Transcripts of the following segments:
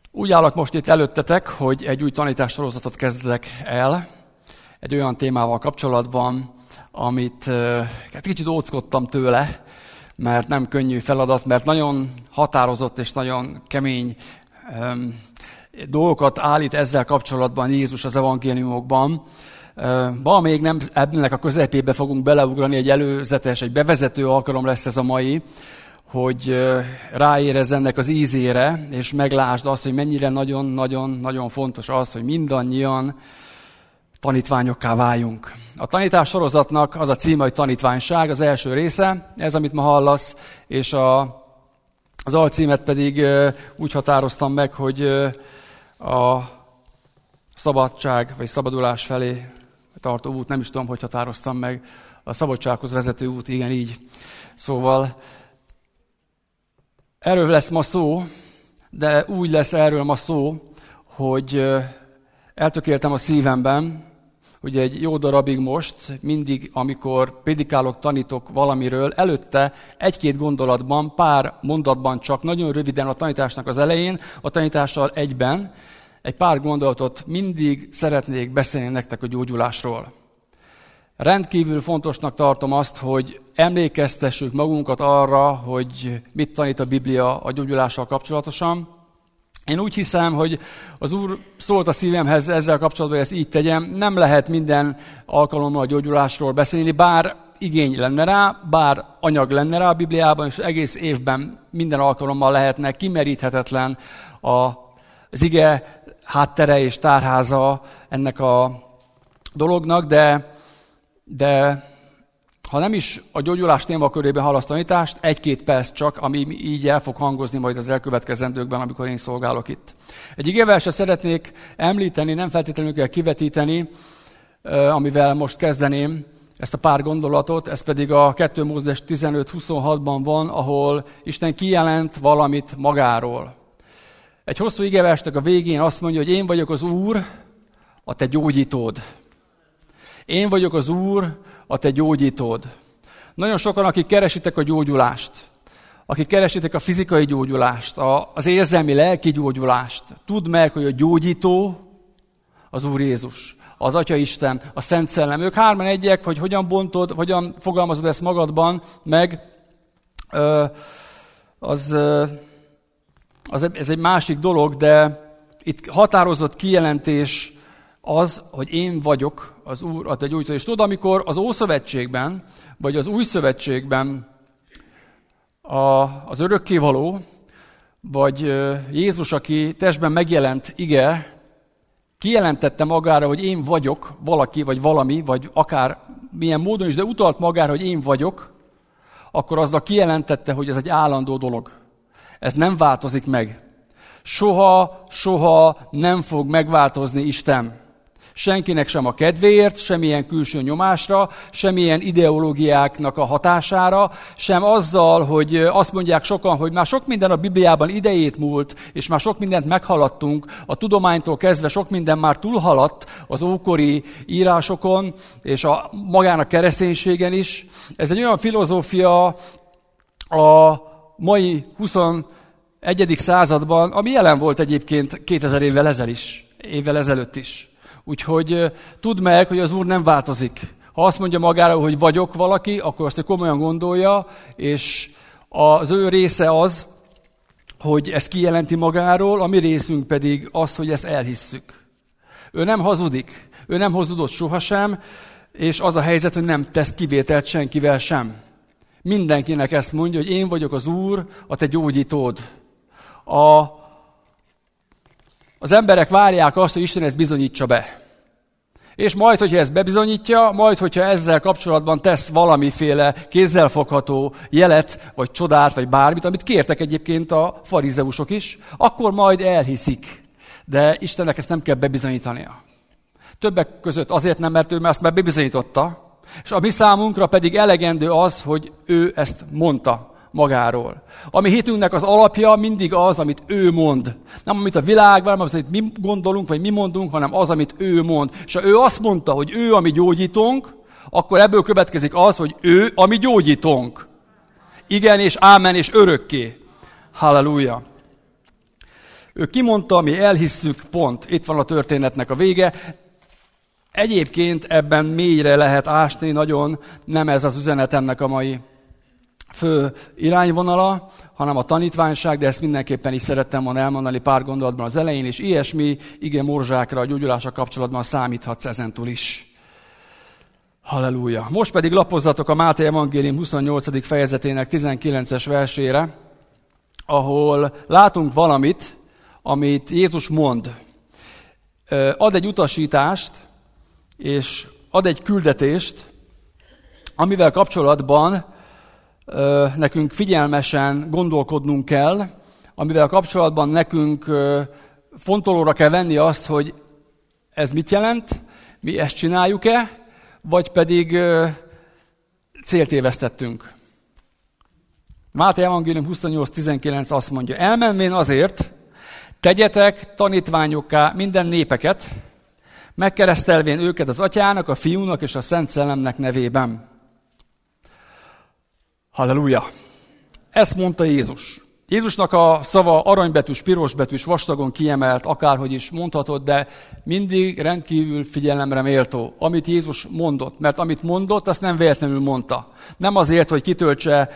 Úgy állok most itt előttetek, hogy egy új tanítássorozatot kezdek el, egy olyan témával kapcsolatban, amit kicsit óckodtam tőle, mert nem könnyű feladat, mert nagyon határozott és nagyon kemény dolgokat állít ezzel kapcsolatban Jézus az evangéliumokban. Ma még nem ennek a közepébe fogunk beleugrani, egy bevezető alkalom lesz ez a mai, hogy ráérezz ennek az ízére, és meglásd azt, hogy mennyire nagyon fontos az, hogy mindannyian tanítványokká váljunk. A tanítás sorozatnak az a címe, hogy tanítványság, az első része, ez, amit ma hallasz, és az alcímet pedig úgy határoztam meg, hogy a szabadság, vagy szabadulás felé tartó út, nem is tudom, hogy határoztam meg, a szabadsághoz vezető út, igen, így. Szóval erről lesz ma szó, de úgy lesz erről ma szó, hogy eltökéltem a szívemben, hogy egy jó darabig most, mindig, amikor prédikálok, tanítok valamiről, előtte egy-két gondolatban, pár mondatban csak, nagyon röviden a tanításnak az elején, a tanítással egyben, egy pár gondolatot mindig szeretnék beszélni nektek a gyógyulásról. Rendkívül fontosnak tartom azt, hogy emlékeztessük magunkat arra, hogy mit tanít a Biblia a gyógyulással kapcsolatosan. Én úgy hiszem, hogy az Úr szólt a szívemhez ezzel kapcsolatban, hogy ezt így tegyem. Nem lehet minden alkalommal a gyógyulásról beszélni, bár igény lenne rá, bár anyag lenne rá a Bibliában, és egész évben minden alkalommal lehetne kimeríthetetlen az ige háttere és tárháza ennek a dolognak, de ha nem is a gyógyulás témakörében hallasz tanítást, egy-két perc csak, ami így el fog hangozni majd az elkövetkezendőkben, amikor én szolgálok itt. Egy igeverset szeretnék említeni, nem feltétlenül kell kivetíteni, amivel most kezdeném ezt a pár gondolatot, ez pedig a 2 Mózes 15-26-ban van, ahol Isten kijelent valamit magáról. Egy hosszú igeversnek a végén azt mondja, hogy én vagyok az Úr, a te gyógyítód. Én vagyok az Úr, a te gyógyítód. Nagyon sokan, akik keresitek a gyógyulást, akik keresitek a fizikai gyógyulást, az érzelmi, lelki gyógyulást, tudd meg, hogy a gyógyító az Úr Jézus, az Atya Isten, a Szent Szellem. Ők hárman egyek, hogy hogyan bontod, hogyan fogalmazod ezt magadban, meg ez egy másik dolog, de itt határozott kijelentés az, hogy én vagyok az Úr, a te gyógyító. És tudod, amikor az Ószövetségben, vagy az Új Szövetségben az örökkévaló, vagy Jézus, aki testben megjelent ige, kijelentette magára, hogy én vagyok valaki, vagy valami, vagy akár milyen módon is, de utalt magára, hogy én vagyok, akkor azzal kijelentette, hogy ez egy állandó dolog. Ez nem változik meg. Soha nem fog megváltozni Isten. Senkinek sem a kedvéért, semmilyen külső nyomásra, semmilyen ideológiáknak a hatására, sem azzal, hogy azt mondják sokan, hogy már sok minden a Bibliában idejét múlt, és már sok mindent meghaladtunk, a tudománytól kezdve sok minden már túlhaladt az ókori írásokon, és magán a kereszténységen is. Ez egy olyan filozófia a mai 21. században, ami jelen volt egyébként 2000 évvel ezelőtt is. Úgyhogy tudd meg, hogy az Úr nem változik. Ha azt mondja magára, hogy vagyok valaki, akkor azt komolyan gondolja, és az ő része az, hogy ezt kijelenti magáról, a mi részünk pedig az, hogy ezt elhisszük. Ő nem hazudik, ő nem hazudott sohasem, és az a helyzet, hogy nem tesz kivételt senkivel sem. Mindenkinek ezt mondja, hogy én vagyok az Úr, a te gyógyítód. Az emberek várják azt, hogy Isten ezt bizonyítsa be. És majd, hogyha ezt bebizonyítja, majd, hogyha ezzel kapcsolatban tesz valamiféle kézzelfogható jelet, vagy csodát, vagy bármit, amit kértek egyébként a farizeusok is, akkor majd elhiszik. De Istennek ezt nem kell bebizonyítania. Többek között azért nem, mert ő ezt már bebizonyította, és a mi számunkra pedig elegendő az, hogy ő ezt mondta magáról. A mi hitünknek az alapja mindig az, amit ő mond. Nem amit a világban, nem az, amit mi gondolunk, vagy mi mondunk, hanem az, amit ő mond. És ha ő azt mondta, hogy ő a mi gyógyítónk, akkor ebből következik az, hogy ő a mi gyógyítónk. Igen és ámen és örökké. Halleluja. Ő kimondta, mi elhisszük, pont. Itt van a történetnek a vége. Egyébként ebben mélyre lehet ásni, nagyon nem ez az üzenetemnek a mai fő irányvonala, hanem a tanítványság, de ezt mindenképpen is szerettem volna elmondani pár gondolatban az elején, és ilyesmi ige morzsákra, a gyógyulással kapcsolatban számíthatsz ezentúl is. Halleluja! Most pedig lapozzatok a Máté evangélium 28. fejezetének 19-es versére, ahol látunk valamit, amit Jézus mond. Ad egy utasítást, és ad egy küldetést, amivel kapcsolatban nekünk figyelmesen gondolkodnunk kell, amivel kapcsolatban nekünk fontolóra kell venni azt, hogy ez mit jelent, mi ezt csináljuk-e, vagy pedig célt évesztettünk. Máté evangélium 28.19 azt mondja, elmenvén azért, tegyetek tanítványokká minden népeket, megkeresztelvén őket az Atyának, a Fiúnak és a Szent Szellemnek nevében. Halleluja! Ezt mondta Jézus. Jézusnak a szava aranybetűs, pirosbetűs, vastagon kiemelt, akárhogy is mondhatod, de mindig rendkívül figyelemre méltó, amit Jézus mondott. Mert amit mondott, azt nem véletlenül mondta. Nem azért, hogy kitöltse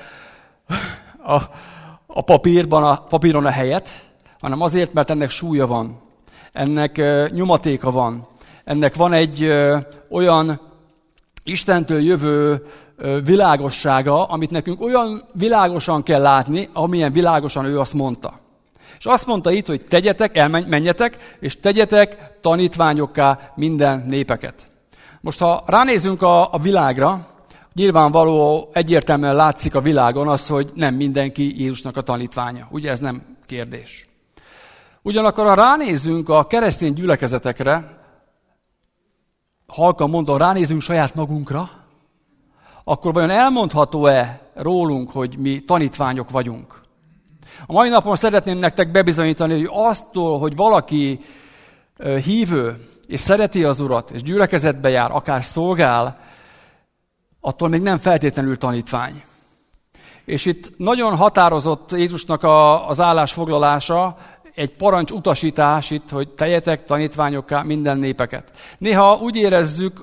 a papíron a helyet, hanem azért, mert ennek súlya van. Ennek nyomatéka van. Ennek van egy olyan Istentől jövő világossága, amit nekünk olyan világosan kell látni, amilyen világosan ő azt mondta. És azt mondta itt, hogy tegyetek, menjetek, és tegyetek tanítványokká minden népeket. Most, ha ránézünk a világra, nyilvánvaló egyértelműen látszik a világon az, hogy nem mindenki Jézusnak a tanítványa. Ugye ez nem kérdés. Ugyanakkor, ha ránézünk a keresztény gyülekezetekre, halkan mondom, ránézünk saját magunkra, akkor vajon elmondható-e rólunk, hogy mi tanítványok vagyunk? A mai napon szeretném nektek bebizonyítani, hogy aztól, hogy valaki hívő, és szereti az Urat, és gyülekezetbe jár, akár szolgál, attól még nem feltétlenül tanítvány. És itt nagyon határozott Jézusnak az állásfoglalása, egy parancs utasítás itt, hogy tegyetek tanítványokká minden népeket. Néha úgy érezzük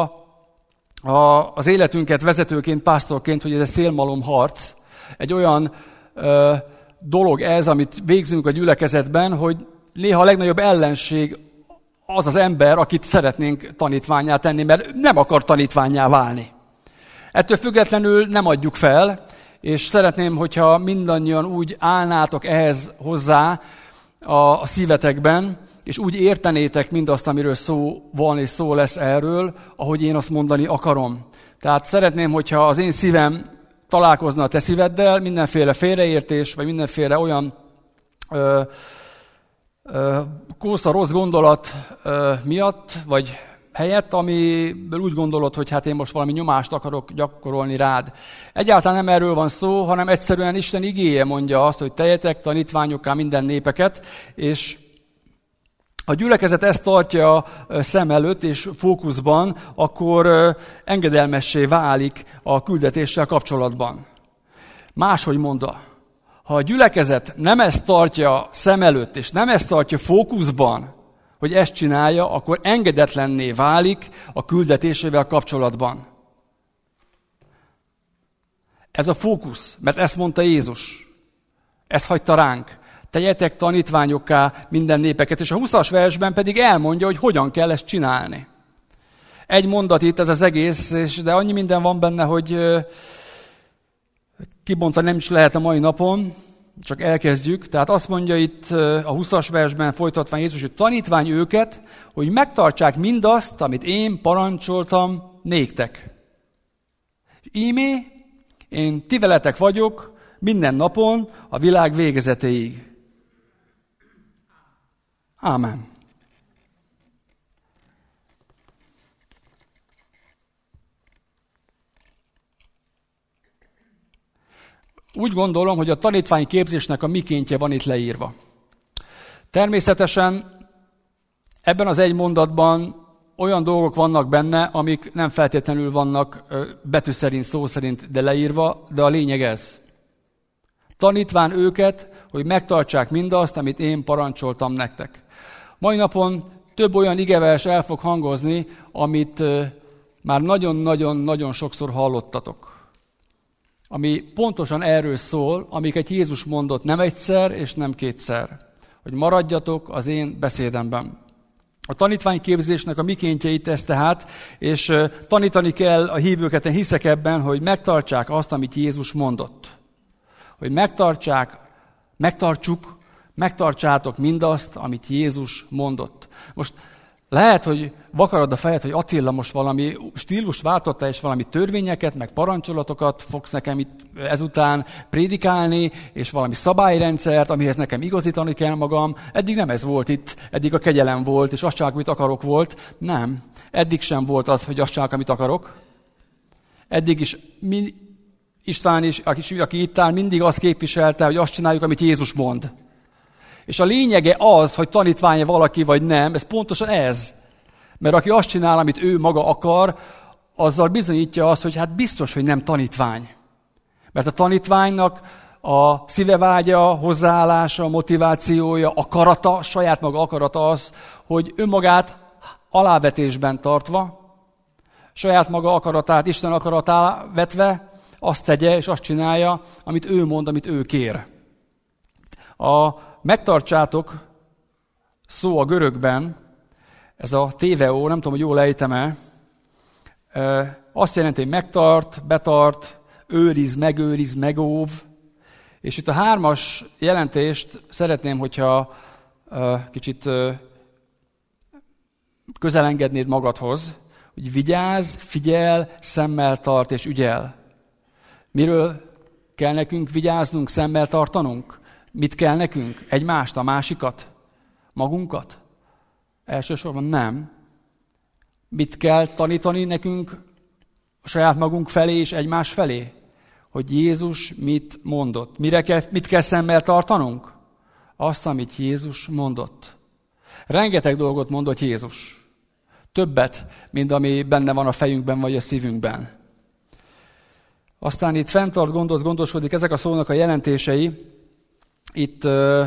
az életünket vezetőként, pásztorként, hogy ez egy szélmalomharc, egy olyan dolog ez, amit végzünk a gyülekezetben, hogy néha a legnagyobb ellenség az az ember, akit szeretnénk tanítvánnyá tenni, mert nem akar tanítvánnyá válni. Ettől függetlenül nem adjuk fel, és szeretném, hogyha mindannyian úgy állnátok ehhez hozzá a szívetekben, és úgy értenétek mindazt, amiről szó van és szó lesz erről, ahogy én azt mondani akarom. Tehát szeretném, hogyha az én szívem találkozna a te szíveddel, mindenféle félreértés, vagy mindenféle olyan kósza rossz gondolat miatt, vagy helyett, amiből úgy gondolod, hogy hát én most valami nyomást akarok gyakorolni rád. Egyáltalán nem erről van szó, hanem egyszerűen Isten igéje mondja azt, hogy tegyetek tanítványokká minden népeket, és a gyülekezet ezt tartja szem előtt és fókuszban, akkor engedelmessé válik a küldetéssel kapcsolatban. Máshogy mondta, ha a gyülekezet nem ezt tartja szem előtt, és nem ezt tartja fókuszban, hogy ezt csinálja, akkor engedetlenné válik a küldetésével kapcsolatban. Ez a fókusz, mert ezt mondta Jézus. Ezt hagyta ránk. Tegyetek tanítványokká minden népeket, és a 20-as versben pedig elmondja, hogy hogyan kell ezt csinálni. Egy mondat itt ez az egész, de annyi minden van benne, hogy kibontani nem is lehet a mai napon, csak elkezdjük. Tehát azt mondja itt a 20-as versben folytatva Jézus, hogy tanítvány őket, hogy megtartsák mindazt, amit én parancsoltam néktek. Ímé, én ti veletek vagyok minden napon a világ végezetéig. Ámen. Úgy gondolom, hogy a tanítványi képzésnek a mikéntje van itt leírva. Természetesen ebben az egy mondatban olyan dolgok vannak benne, amik nem feltétlenül vannak betű szerint, szó szerint, de leírva, de a lényeg ez. tanítván őket, hogy megtartsák mindazt, amit én parancsoltam nektek. Mai napon több olyan igevers el fog hangozni, amit már nagyon-nagyon-nagyon sokszor hallottatok. Ami pontosan erről szól, amiket Jézus mondott nem egyszer és nem kétszer. Hogy maradjatok az én beszédemben. A tanítványképzésnek a mikéntjeit ez tehát, és tanítani kell a hívőket, én hiszek ebben, hogy megtartsák azt, amit Jézus mondott. Hogy megtartsátok mindazt, amit Jézus mondott. Most lehet, hogy vakarod a fejed, hogy Attila most valami stílust váltotta, és valami törvényeket, meg parancsolatokat fogsz nekem itt ezután prédikálni, és valami szabályrendszert, amihez nekem igazítani kell magam. Eddig nem ez volt itt, eddig a kegyelem volt, és azt csinálok, amit akarok volt. Nem, eddig sem volt az, hogy azt csinálok, amit akarok. Eddig is István is, aki itt áll, mindig azt képviselte, hogy azt csináljuk, amit Jézus mond. És a lényege az, hogy tanítványa valaki vagy nem, ez pontosan ez. Mert aki azt csinál, amit ő maga akar, azzal bizonyítja azt, hogy hát biztos, hogy nem tanítvány. Mert a tanítványnak a szívevágya, hozzáállása, motivációja, akarata, saját maga akarata az, hogy önmagát alávetésben tartva, saját maga akaratát, Isten akaratá vetve, azt tegye és azt csinálja, amit ő mond, amit ő kér. A megtartsátok szó a görögben, ez a téveó, nem tudom, hogy jól ejtem-e, azt jelenti, hogy megtart, betart, őriz, megóv. És itt a 3. jelentést szeretném, hogyha kicsit közelengednéd magadhoz, hogy vigyázz, figyel, szemmel tart és ügyel. Miről kell nekünk vigyáznunk, szemmel tartanunk? Mit kell nekünk? Egymást, a másikat? Magunkat? Elsősorban nem. Mit kell tanítani nekünk a saját magunk felé és egymás felé? Hogy Jézus mit mondott. Mit kell szemmel tartanunk? Azt, amit Jézus mondott. Rengeteg dolgot mondott Jézus. Többet, mint ami benne van a fejünkben vagy a szívünkben. Aztán itt fenntart, gondoskodik, ezek a szónak a jelentései. Itt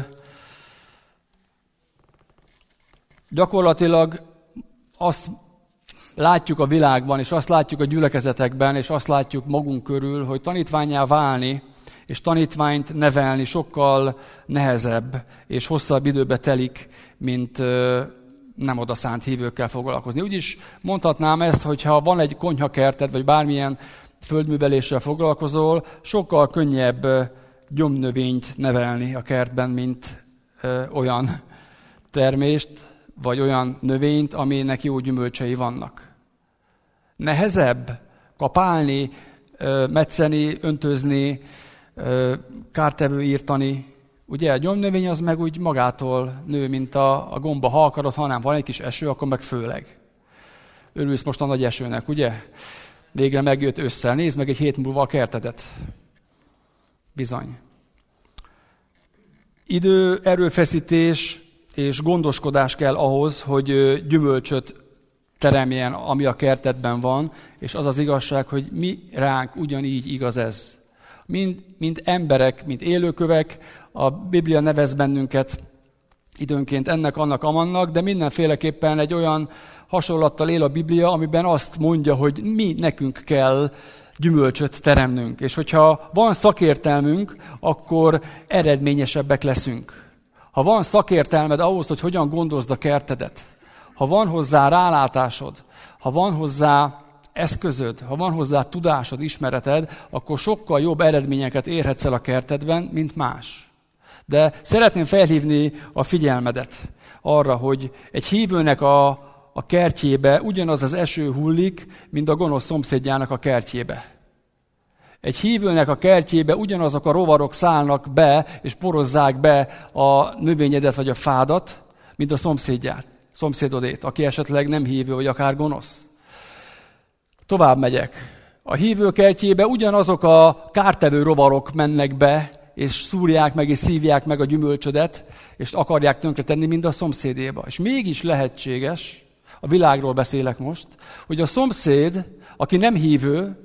gyakorlatilag azt látjuk a világban, és azt látjuk a gyülekezetekben, és azt látjuk magunk körül, hogy tanítvánnyá válni, és tanítványt nevelni sokkal nehezebb, és hosszabb időbe telik, mint nem odaszánt hívőkkel foglalkozni. Úgyis mondhatnám ezt, hogyha van egy konyhakerted, vagy bármilyen földműveléssel foglalkozol, sokkal könnyebb gyomnövényt nevelni a kertben, mint olyan termést, vagy olyan növényt, aminek jó gyümölcsei vannak. Nehezebb kapálni, metszeni, öntözni, kártevő írtani. Ugye a gyomnövény az meg úgy magától nő, mint a gomba, ha akarod, ha nem van egy kis eső, akkor meg főleg. Örülsz most a nagy esőnek, ugye? Végre megjött ősszel. Nézd meg egy hét múlva a kertedet. Bizony. Idő, erőfeszítés és gondoskodás kell ahhoz, hogy gyümölcsöt teremjen, ami a kertedben van, és az az igazság, hogy mi ránk ugyanígy igaz ez. Mint emberek, mint élőkövek, a Biblia nevez bennünket időnként ennek, annak, amannak, de mindenféleképpen egy olyan hasonlattal él a Biblia, amiben azt mondja, hogy mi nekünk kell gyümölcsöt teremnünk. És hogyha van szakértelmünk, akkor eredményesebbek leszünk. Ha van szakértelmed ahhoz, hogy hogyan gondozd a kertedet, ha van hozzá rálátásod, ha van hozzá eszközöd, ha van hozzá tudásod, ismereted, akkor sokkal jobb eredményeket érhetsz el a kertedben, mint más. De szeretném felhívni a figyelmedet arra, hogy egy hívőnek a kertjébe ugyanaz az eső hullik, mint a gonosz szomszédjának a kertjébe. Egy hívőnek a kertjébe ugyanazok a rovarok szállnak be, és porozzák be a növényedet vagy a fádat, mint a szomszédodét, aki esetleg nem hívő, vagy akár gonosz. Tovább megyek. A hívő kertjébe ugyanazok a kártevő rovarok mennek be, és szúrják meg, és szívják meg a gyümölcsödet, és akarják tönkretenni, mint a szomszédéba. És mégis lehetséges, a világról beszélek most, hogy a szomszéd, aki nem hívő,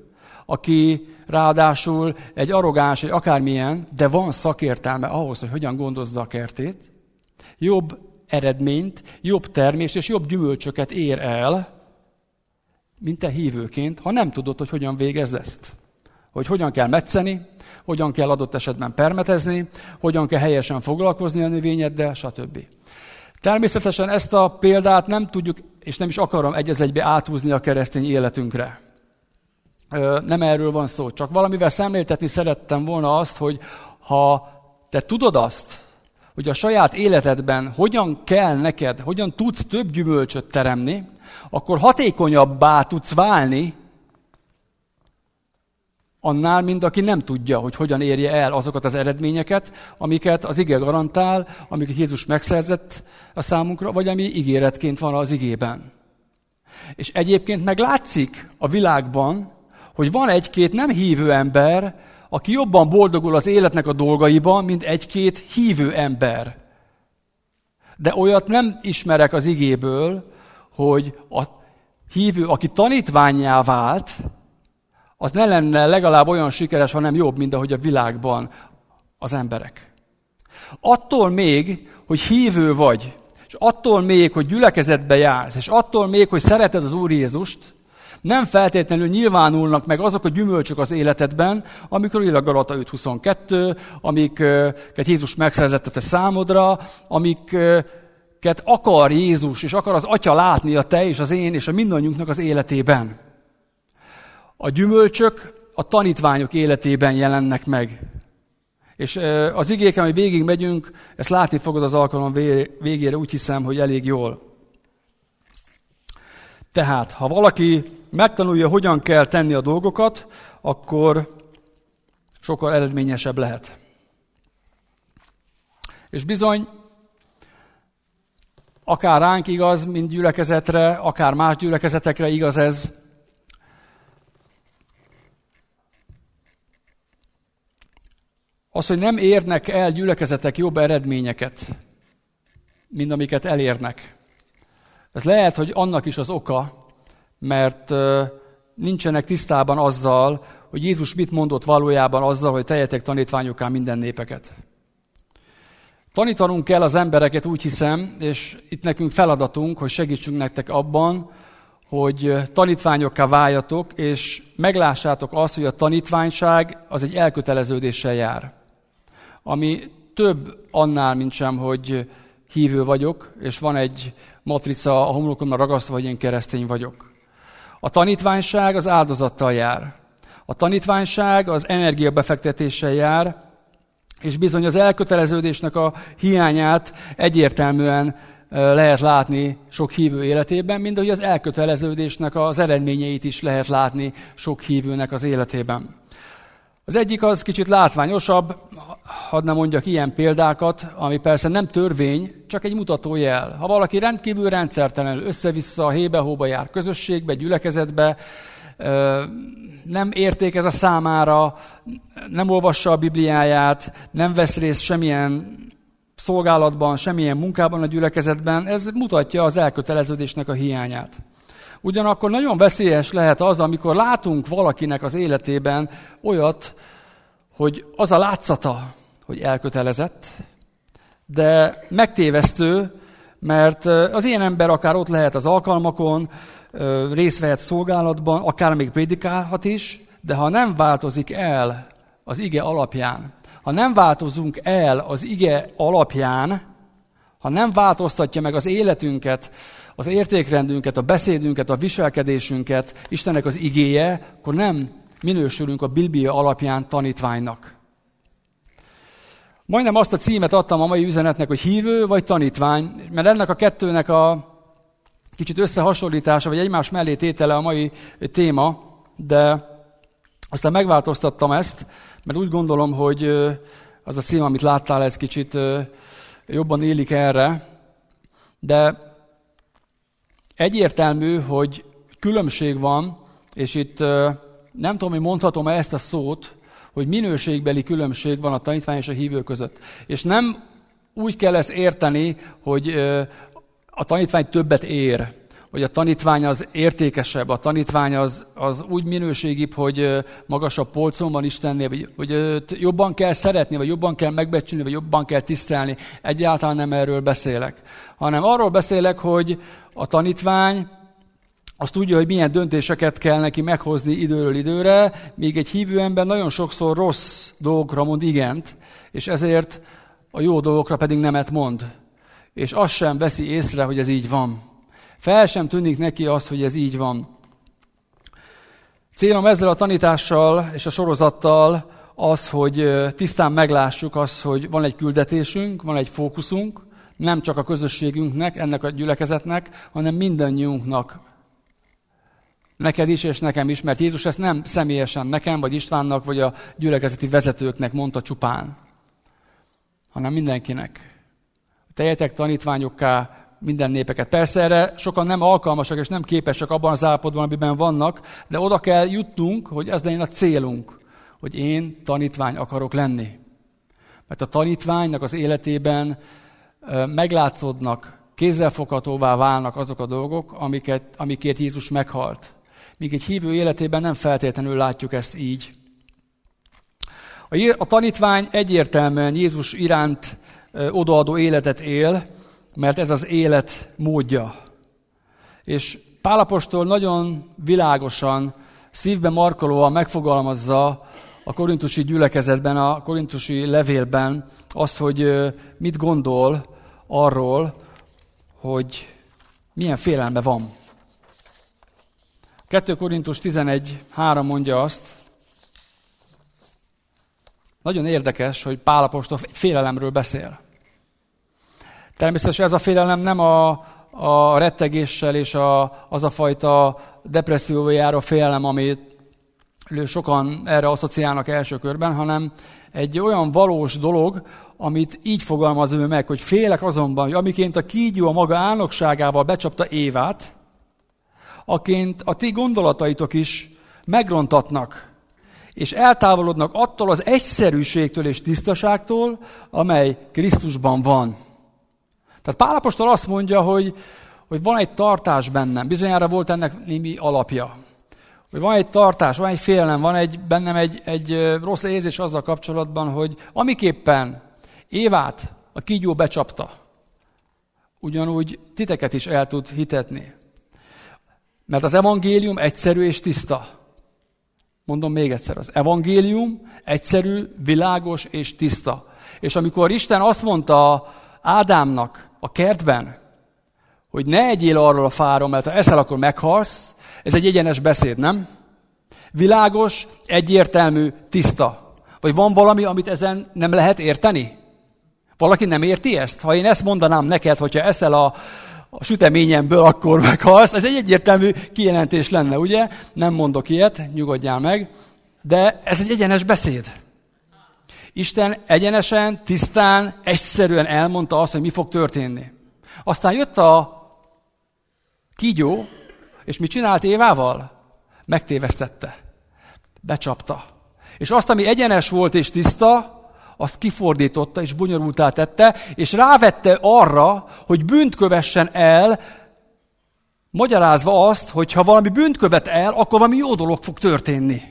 aki ráadásul egy arrogáns, egy akármilyen, de van szakértelme ahhoz, hogy hogyan gondozza a kertét, jobb eredményt, jobb termést és jobb gyümölcsöket ér el, mint te hívőként, ha nem tudod, hogy hogyan végezd ezt. Hogy hogyan kell metszeni, hogyan kell adott esetben permetezni, hogyan kell helyesen foglalkozni a növényeddel, stb. Természetesen ezt a példát nem tudjuk, és nem is akarom egy az egybe áthúzni a keresztény életünkre. Nem erről van szó, csak valamivel szemléltetni szerettem volna azt, hogy ha te tudod azt, hogy a saját életedben hogyan kell neked, hogyan tudsz több gyümölcsöt teremni, akkor hatékonyabbá tudsz válni annál, mint aki nem tudja, hogy hogyan érje el azokat az eredményeket, amiket az ige garantál, amiket Jézus megszerzett a számunkra, vagy ami ígéretként van az igében. És egyébként meg látszik a világban, hogy van egy-két nem hívő ember, aki jobban boldogul az életnek a dolgaiban, mint egy-két hívő ember. De olyat nem ismerek az igéből, hogy a hívő, aki tanítvánnyá vált, az ne lenne legalább olyan sikeres, hanem jobb, mint ahogy a világban az emberek. Attól még, hogy hívő vagy, és attól még, hogy gyülekezetbe jársz, és attól még, hogy szereted az Úr Jézust, nem feltétlenül nyilvánulnak meg azok a gyümölcsök az életedben, amikor írja Galata 5.22, amiket Jézus megszerzett a te számodra, amiket akar Jézus, és akar az Atya látni a te és az én és a mindannyiunknak az életében. A gyümölcsök a tanítványok életében jelennek meg. És az igéken, hogy végig megyünk, ezt látni fogod az alkalom végére, úgy hiszem, hogy elég jól. Tehát, ha valaki megtanulja, hogyan kell tenni a dolgokat, akkor sokkal eredményesebb lehet. És bizony, akár ránk igaz, mint gyülekezetre, akár más gyülekezetekre igaz ez, az, hogy nem érnek el gyülekezetek jobb eredményeket, mint amiket elérnek. Ez lehet, hogy annak is az oka, mert nincsenek tisztában azzal, hogy Jézus mit mondott valójában azzal, hogy teljetek tanítványokká minden népeket. Tanítanunk kell az embereket, úgy hiszem, és itt nekünk feladatunk, hogy segítsünk nektek abban, hogy tanítványokká váljatok, és meglássátok azt, hogy a tanítványság az egy elköteleződéssel jár. Ami több annál, mint sem, hogy hívő vagyok, és van egy matrica a homlokomra ragasztva, hogy én keresztény vagyok. A tanítványság az áldozattal jár. A tanítványság az energiabefektetéssel jár, és bizony az elköteleződésnek a hiányát egyértelműen lehet látni sok hívő életében, mint ahogy az elköteleződésnek az eredményeit is lehet látni sok hívőnek az életében. Az egyik az kicsit látványosabb, hadd ne mondjak ilyen példákat, ami persze nem törvény, csak egy mutatójel. Ha valaki rendkívül rendszertelenül össze-vissza, hébe-hóba jár közösségbe, gyülekezetbe, nem értékez a számára, nem olvassa a Bibliáját, nem vesz részt semmilyen szolgálatban, semmilyen munkában a gyülekezetben, ez mutatja az elköteleződésnek a hiányát. Ugyanakkor nagyon veszélyes lehet az, amikor látunk valakinek az életében olyat, hogy az a látszata, hogy elkötelezett, de megtévesztő, mert az ilyen ember akár ott lehet az alkalmakon, részt vehet szolgálatban, akár még prédikálhat is, de ha nem változik el az ige alapján, ha nem változunk el az ige alapján, ha nem változtatja meg az életünket, az értékrendünket, a beszédünket, a viselkedésünket Istennek az igéje, akkor nem minősülünk a Biblia alapján tanítványnak. Majdnem azt a címet adtam a mai üzenetnek, hogy hívő vagy tanítvány, mert ennek a kettőnek a kicsit összehasonlítása, vagy egymás mellé tétele a mai téma, de aztán megváltoztattam ezt, mert úgy gondolom, hogy az a cím, amit láttál, ez kicsit jobban élik erre, de egyértelmű, hogy különbség van, és itt nem tudom, hogy mondhatom-e ezt a szót, hogy minőségbeli különbség van a tanítvány és a hívő között. És nem úgy kell ezt érteni, hogy a tanítvány többet ér, vagy a tanítvány az értékesebb, a tanítvány az úgy minőségibb, hogy magasabb polcon van Istennél, vagy jobban kell szeretni, vagy jobban kell megbecsülni, vagy jobban kell tisztelni. Egyáltalán nem erről beszélek. Hanem arról beszélek, hogy a tanítvány azt tudja, hogy milyen döntéseket kell neki meghozni időről időre, míg egy hívő ember nagyon sokszor rossz dolgokra mond igent, és ezért a jó dolgokra pedig nemet mond. És azt sem veszi észre, hogy ez így van. Fel sem tűnik neki az, hogy ez így van. Célom ezzel a tanítással és a sorozattal az, hogy tisztán meglássuk azt, hogy van egy küldetésünk, van egy fókuszunk, nem csak a közösségünknek, ennek a gyülekezetnek, hanem mindannyiunknak. Neked is, és nekem is, mert Jézus ezt nem személyesen nekem, vagy Istvánnak, vagy a gyülekezeti vezetőknek mondta csupán, hanem mindenkinek. Teljetek tanítványokká minden népeket. Persze erre sokan nem alkalmasak, és nem képesek abban az állapotban, amiben vannak, de oda kell jutnunk, hogy ez legyen a célunk, hogy én tanítvány akarok lenni. Mert a tanítványnak az életében meglátszódnak, kézzelfoghatóvá válnak azok a dolgok, amikért Jézus meghalt. Míg egy hívő életében nem feltétlenül látjuk ezt így. A tanítvány egyértelműen Jézus iránt odaadó életet él, mert ez az élet módja. És Pál apostol nagyon világosan, szívbe markolóan megfogalmazza a korintusi gyülekezetben, a korintusi levélben azt, hogy mit gondol arról, hogy milyen félelme van. 2 Korintus 11:3 mondja azt, nagyon érdekes, hogy Pál apostol félelemről beszél. Természetesen ez a félelem nem a rettegéssel és az a fajta depresszióval járó félelem, amit sokan erre asszociálnak első körben, hanem egy olyan valós dolog, amit így fogalmaz ő meg, hogy félek azonban, hogy amiként a kígyó a maga álnokságával becsapta Évát, aként a ti gondolataitok is megrontatnak, és eltávolodnak attól az egyszerűségtől és tisztaságtól, amely Krisztusban van. Tehát Pál apostol azt mondja, hogy van egy tartás bennem, bizonyára volt ennek némi alapja. Hogy van egy tartás, van egy félelem, van bennem egy rossz érzés azzal kapcsolatban, hogy amiképpen Évát a kígyó becsapta, ugyanúgy titeket is el tud hitetni. Mert az evangélium egyszerű és tiszta. Mondom még egyszer, az evangélium egyszerű, világos és tiszta. És amikor Isten azt mondta Ádámnak a kertben, hogy ne egyél arról a fáról, mert ha eszel, akkor meghalsz, ez egy egyenes beszéd, nem? Világos, egyértelmű, tiszta. Vagy van valami, amit ezen nem lehet érteni? Valaki nem érti ezt? Ha én ezt mondanám neked, hogyha eszel a süteményemből, akkor meghalsz, ez egy egyértelmű kijelentés lenne, ugye? Nem mondok ilyet, nyugodjál meg, de ez egy egyenes beszéd. Isten egyenesen, tisztán, egyszerűen elmondta azt, hogy mi fog történni. Aztán jött a kígyó, és mit csinált Évával? Megtévesztette. Becsapta. És azt, ami egyenes volt és tiszta, azt kifordította és bonyolultá tette, és rávette arra, hogy bűnt kövessen el, magyarázva azt, hogy ha valami bűnt követ el, akkor valami jó dolog fog történni.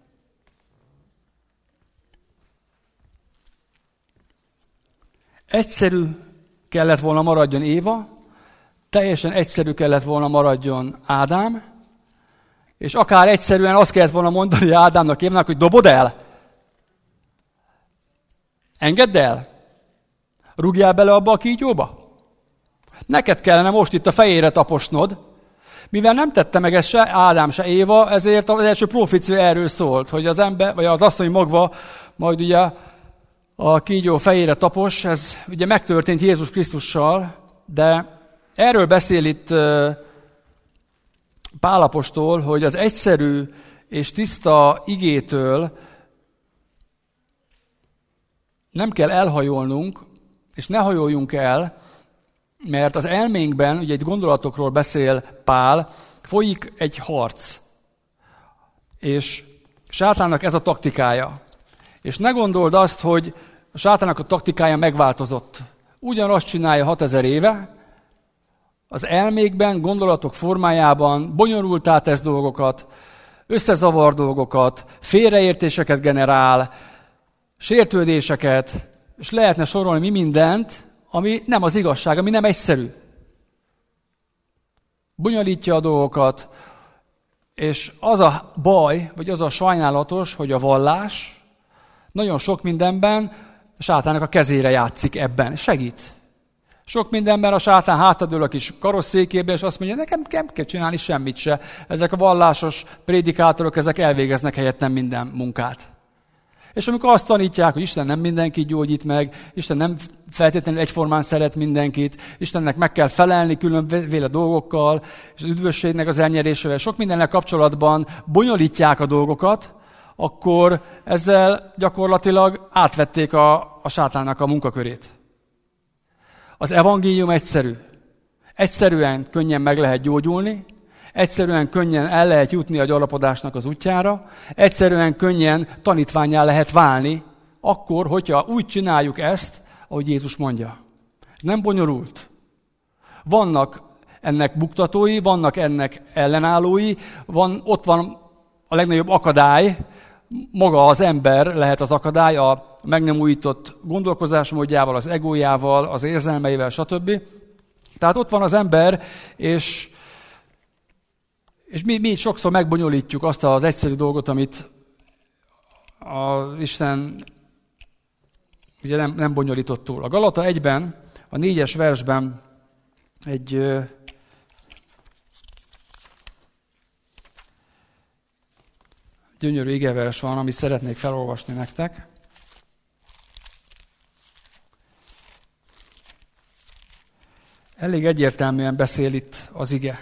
Egyszerű kellett volna maradjon Éva, teljesen egyszerű kellett volna maradjon Ádám, és akár egyszerűen azt kellett volna mondani Ádámnak, Évának, hogy dobod el. Engedd el. Rúgjál bele abba a kígyóba. Neked kellene most itt a fejére taposnod, mivel nem tette meg ezt se Ádám, se Éva, ezért az első profécia erről szólt, hogy az ember, vagy az asszony magva majd ugye a kígyó fejére tapos, ez ugye megtörtént Jézus Krisztussal, de erről beszél itt Pál apostol, hogy az egyszerű és tiszta igétől nem kell elhajolnunk, és ne hajoljunk el, mert az elménkben, ugye egy gondolatokról beszél Pál, folyik egy harc. És sátánnak ez a taktikája. És ne gondold azt, hogy a sátánnak a taktikája megváltozott. Ugyanazt csinálja 6000 éve, az elmékben, gondolatok formájában bonyolultá tesz dolgokat, összezavar dolgokat, félreértéseket generál, sértődéseket, és lehetne sorolni mi mindent, ami nem az igazság, ami nem egyszerű. Bonyolítja a dolgokat, és az a baj, vagy az a sajnálatos, hogy a vallás nagyon sok mindenben a sátánnak a kezére játszik ebben. Segít. Sok mindenben a sátán hátradől a kis karosszékébe, és azt mondja, nekem nem kell csinálni semmit se. Ezek a vallásos prédikátorok, ezek elvégeznek helyettem minden munkát. És amikor azt tanítják, hogy Isten nem mindenkit gyógyít meg, Isten nem feltétlenül egyformán szeret mindenkit, Istennek meg kell felelni különféle dolgokkal, és az üdvösségnek az elnyerésével, sok mindennel kapcsolatban bonyolítják a dolgokat, akkor ezzel gyakorlatilag átvették a sátánnak a munkakörét. Az evangélium egyszerű. Egyszerűen könnyen meg lehet gyógyulni, egyszerűen könnyen el lehet jutni a gyarapodásnak az útjára, egyszerűen könnyen tanítvánnyá lehet válni, akkor, hogyha úgy csináljuk ezt, ahogy Jézus mondja. Ez nem bonyolult. Vannak ennek buktatói, vannak ennek ellenállói, ott van a legnagyobb akadály, maga az ember lehet az akadály, a meg nem újított gondolkozásmódjával, az egójával, az érzelmeivel, stb. Tehát ott van az ember, és mi sokszor megbonyolítjuk azt az egyszerű dolgot, amit az Isten ugye nem bonyolított túl. A Galata 1-ben, a 4-es versben egy gyönyörű igevers van, amit szeretnék felolvasni nektek. Elég egyértelműen beszél itt az ige.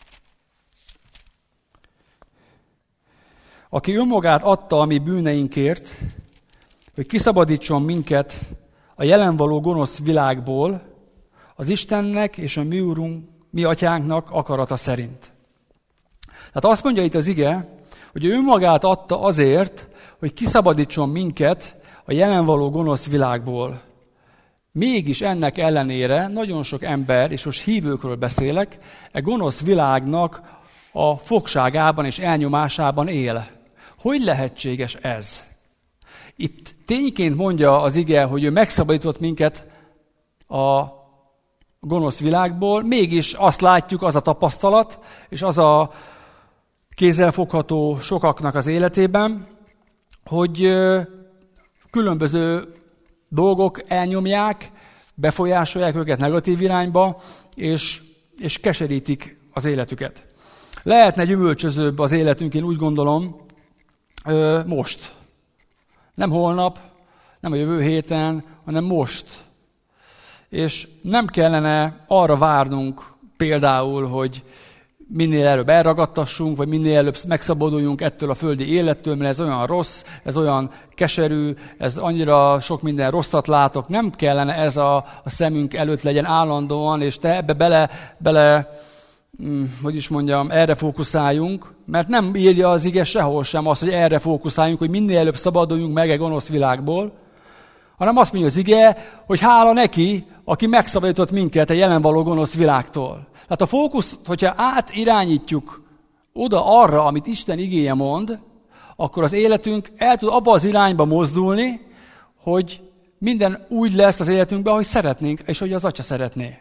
Aki önmagát adta a mi bűneinkért, hogy kiszabadítson minket a jelenvaló gonosz világból, az Istennek és a mi Úrunk, mi Atyánknak akarata szerint. Tehát azt mondja itt az ige, hogy ő önmagát adta azért, hogy kiszabadítson minket a jelenvaló gonosz világból. Mégis ennek ellenére nagyon sok ember, és most hívőkről beszélek, gonosz világnak a fogságában és elnyomásában él. Hogy lehetséges ez? Itt tényként mondja az ige, hogy ő megszabadított minket a gonosz világból, mégis azt látjuk, az a tapasztalat, és az a kézzelfogható sokaknak az életében, hogy különböző dolgok elnyomják, befolyásolják őket negatív irányba, és keserítik az életüket. Lehetne gyümölcsözőbb az életünk, én úgy gondolom, most. Nem holnap, nem a jövő héten, hanem most. És nem kellene arra várnunk például, hogy minél előbb elragadtassunk, vagy minél előbb megszabaduljunk ettől a földi élettől, mert ez olyan rossz, ez olyan keserű, ez annyira sok minden rosszat látok. Nem kellene ez a szemünk előtt legyen állandóan, és te ebbe bele hogy is mondjam, erre fókuszáljunk, mert nem írja az ige sehol sem azt, hogy erre fókuszáljunk, hogy minél előbb szabaduljunk meg egy gonosz világból, hanem azt mondja az ige, hogy hála neki, aki megszabadított minket a jelenvaló gonosz világtól. Tehát a fókuszt, hogyha átirányítjuk oda arra, amit Isten igéje mond, akkor az életünk el tud abba az irányba mozdulni, hogy minden úgy lesz az életünkben, ahogy szeretnénk, és hogy az Atya szeretné.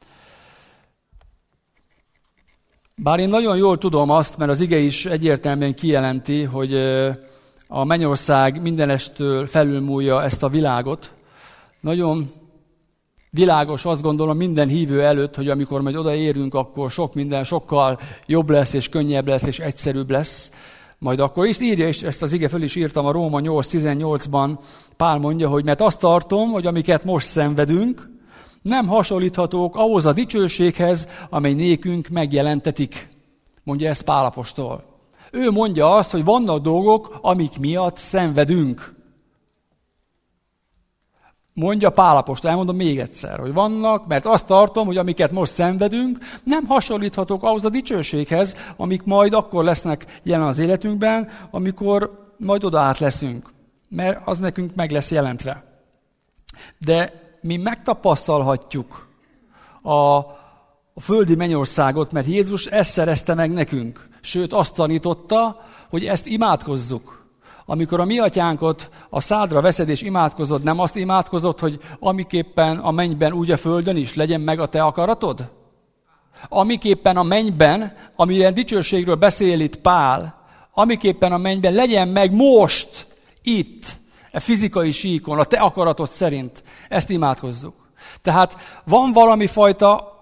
Bár én nagyon jól tudom azt, mert az ige is egyértelműen kijelenti, hogy a mennyország mindenestől felülmúlja ezt a világot. Nagyon világos, azt gondolom, minden hívő előtt, hogy amikor majd odaérünk, akkor sok minden sokkal jobb lesz, és könnyebb lesz, és egyszerűbb lesz. Majd akkor is írja, és ezt az ige föl is írtam a Róma 8.18-ban, Pál mondja, hogy mert azt tartom, hogy amiket most szenvedünk, nem hasonlíthatók ahhoz a dicsőséghez, amely nékünk megjelentetik. Mondja ezt Pál apostol. Ő mondja azt, hogy vannak dolgok, amik miatt szenvedünk. Mondja Pál apostol, elmondom még egyszer, hogy vannak, mert azt tartom, hogy amiket most szenvedünk, nem hasonlíthatók ahhoz a dicsőséghez, amik majd akkor lesznek jelen az életünkben, amikor majd oda át leszünk. Mert az nekünk meg lesz jelentve. De mi megtapasztalhatjuk a földi mennyországot, mert Jézus ezt szerezte meg nekünk. Sőt, azt tanította, hogy ezt imádkozzuk. Amikor a mi atyánkot a szádra veszed és imádkozod, nem azt imádkozod, hogy amiképpen a mennyben úgy a földön is legyen meg a te akaratod? Amiképpen a mennyben, amire dicsőségről beszél itt Pál, amiképpen a mennyben legyen meg most, itt, a fizikai síkon, a te akaratod szerint. Ezt imádkozzuk. Tehát van valami fajta,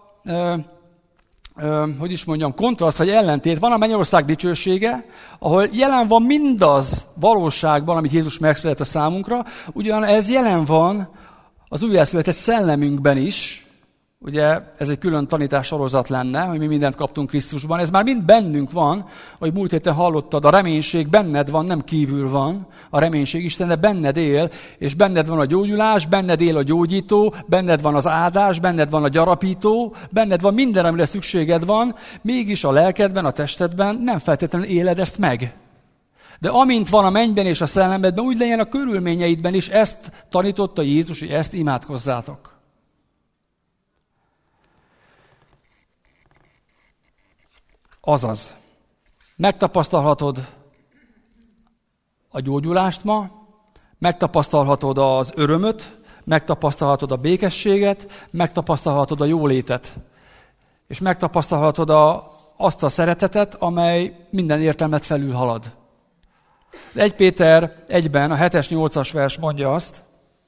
kontraszt vagy ellentét. Van a mennyország dicsősége, ahol jelen van mindaz valóságban, amit Jézus megszületett a számunkra, ugyan ez jelen van az újjászületett szellemünkben is. Ugye ez egy külön tanítás sorozat lenne, hogy mi mindent kaptunk Krisztusban. Ez már mind bennünk van, ahogy múlt héten hallottad, a reménység benned van, nem kívül van. A reménység Isten, de benned él, és benned van a gyógyulás, benned él a gyógyító, benned van az áldás, benned van a gyarapító, benned van minden, amire szükséged van, mégis a lelkedben, a testedben nem feltétlenül éled ezt meg. De amint van a mennyben és a szellemedben, úgy legyen a körülményeidben is, ezt tanította Jézus, hogy ezt imádkozzátok. Azaz, megtapasztalhatod a gyógyulást ma, megtapasztalhatod az örömöt, megtapasztalhatod a békességet, megtapasztalhatod a jólétet, és megtapasztalhatod azt a szeretetet, amely minden értelmet felülhalad. 1 Péter 1-ben, a 7-es, 8-as vers mondja azt,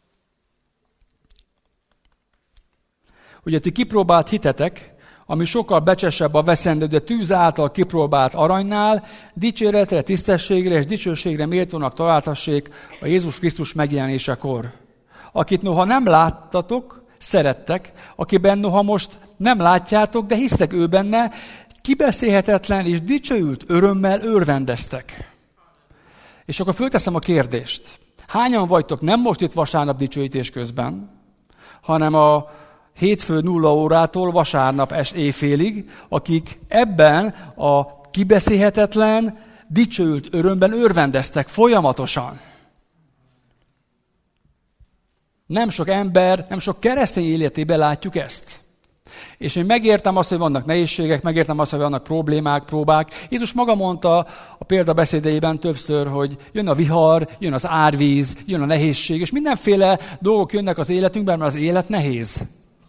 hogy a ti kipróbált hitetek, ami sokkal becsesebb a veszendő, de tűz által kipróbált aranynál, dicséretre, tisztességre és dicsőségre méltónak találtassék a Jézus Krisztus megjelenésekor. Akit noha nem láttatok, szerettek, akiben noha most nem látjátok, de hisztek ő benne, kibeszélhetetlen és dicsőült örömmel örvendeztek. És akkor fölteszem a kérdést. Hányan vagytok nem most itt vasárnap dicsőítés közben, hanem a hétfő 0 órától vasárnap éjfélig, akik ebben a kibeszélhetetlen, dicsőült örömben örvendeztek folyamatosan. Nem sok ember, nem sok keresztény életében látjuk ezt. És én megértem azt, hogy vannak nehézségek, megértem azt, hogy vannak problémák, próbák. Jézus maga mondta a példabeszédeiben többször, hogy jön a vihar, jön az árvíz, jön a nehézség, és mindenféle dolgok jönnek az életünkben, mert az élet nehéz.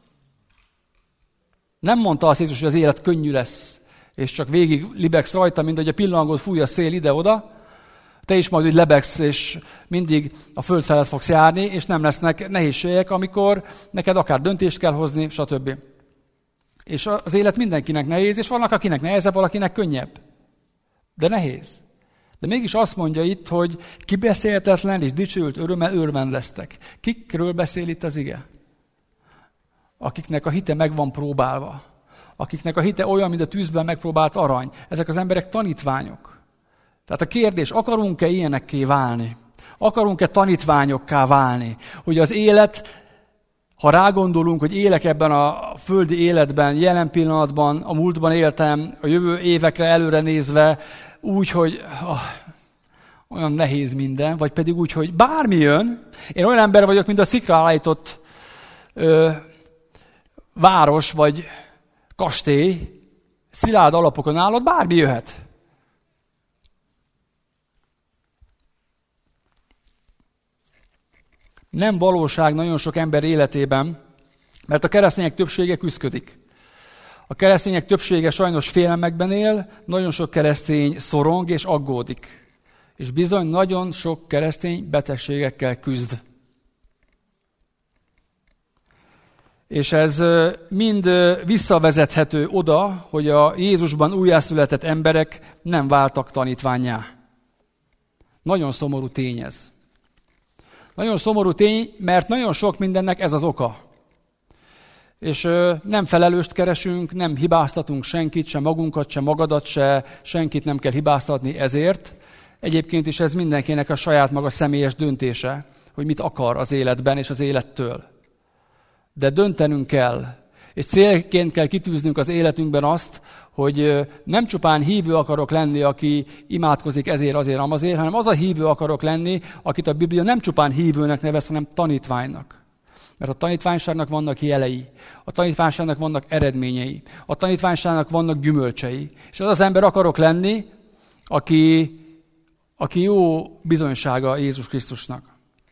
Nem mondta azt Jézus, hogy az élet könnyű lesz, és csak végig libegsz rajta, mint hogy a pillangót fúj a szél ide-oda. Te is majd úgy lebegsz, és mindig a föld felett fogsz járni, és nem lesznek nehézségek, amikor neked akár döntést kell hozni, stb. És az élet mindenkinek nehéz, és vannak, akinek nehezebb, valakinek könnyebb. De nehéz. De mégis azt mondja itt, hogy kibeszélhetetlen és dicsőült örömmel örvendeztek. Kikről beszél itt az ige? Akiknek a hite meg van próbálva. Akiknek a hite olyan, mint a tűzben megpróbált arany. Ezek az emberek tanítványok. Tehát a kérdés, akarunk-e ilyenekké válni? Akarunk-e tanítványokká válni? Hogy az élet, ha rágondolunk, hogy élek ebben a földi életben, jelen pillanatban, a múltban éltem, a jövő évekre előre nézve, úgy, hogy olyan nehéz minden, vagy pedig úgy, hogy bármi jön. Én olyan ember vagyok, mint a szikra állított város vagy kastély, szilárd alapokon állott, bármi jöhet. Nem valóság nagyon sok ember életében, mert a keresztények többsége küszködik. A keresztények többsége sajnos félelmekben él, nagyon sok keresztény szorong és aggódik. És bizony nagyon sok keresztény betegségekkel küzd. És ez mind visszavezethető oda, hogy a Jézusban újjászületett emberek nem váltak tanítvánnyá. Nagyon szomorú tény ez. Nagyon szomorú tény, mert nagyon sok mindennek ez az oka. És nem felelőst keresünk, nem hibáztatunk senkit, se magunkat, se magadat, se senkit nem kell hibáztatni ezért. Egyébként is ez mindenkinek a saját maga személyes döntése, hogy mit akar az életben és az élettől. De döntenünk kell, és célként kell kitűznünk az életünkben azt, hogy nem csupán hívő akarok lenni, aki imádkozik ezért, azért, amazért, hanem az a hívő akarok lenni, akit a Biblia nem csupán hívőnek nevez, hanem tanítványnak. Mert a tanítványságnak vannak jelei, a tanítványságnak vannak eredményei, a tanítványságnak vannak gyümölcsei. És az ember akarok lenni, aki jó bizonysága Jézus Krisztusnak.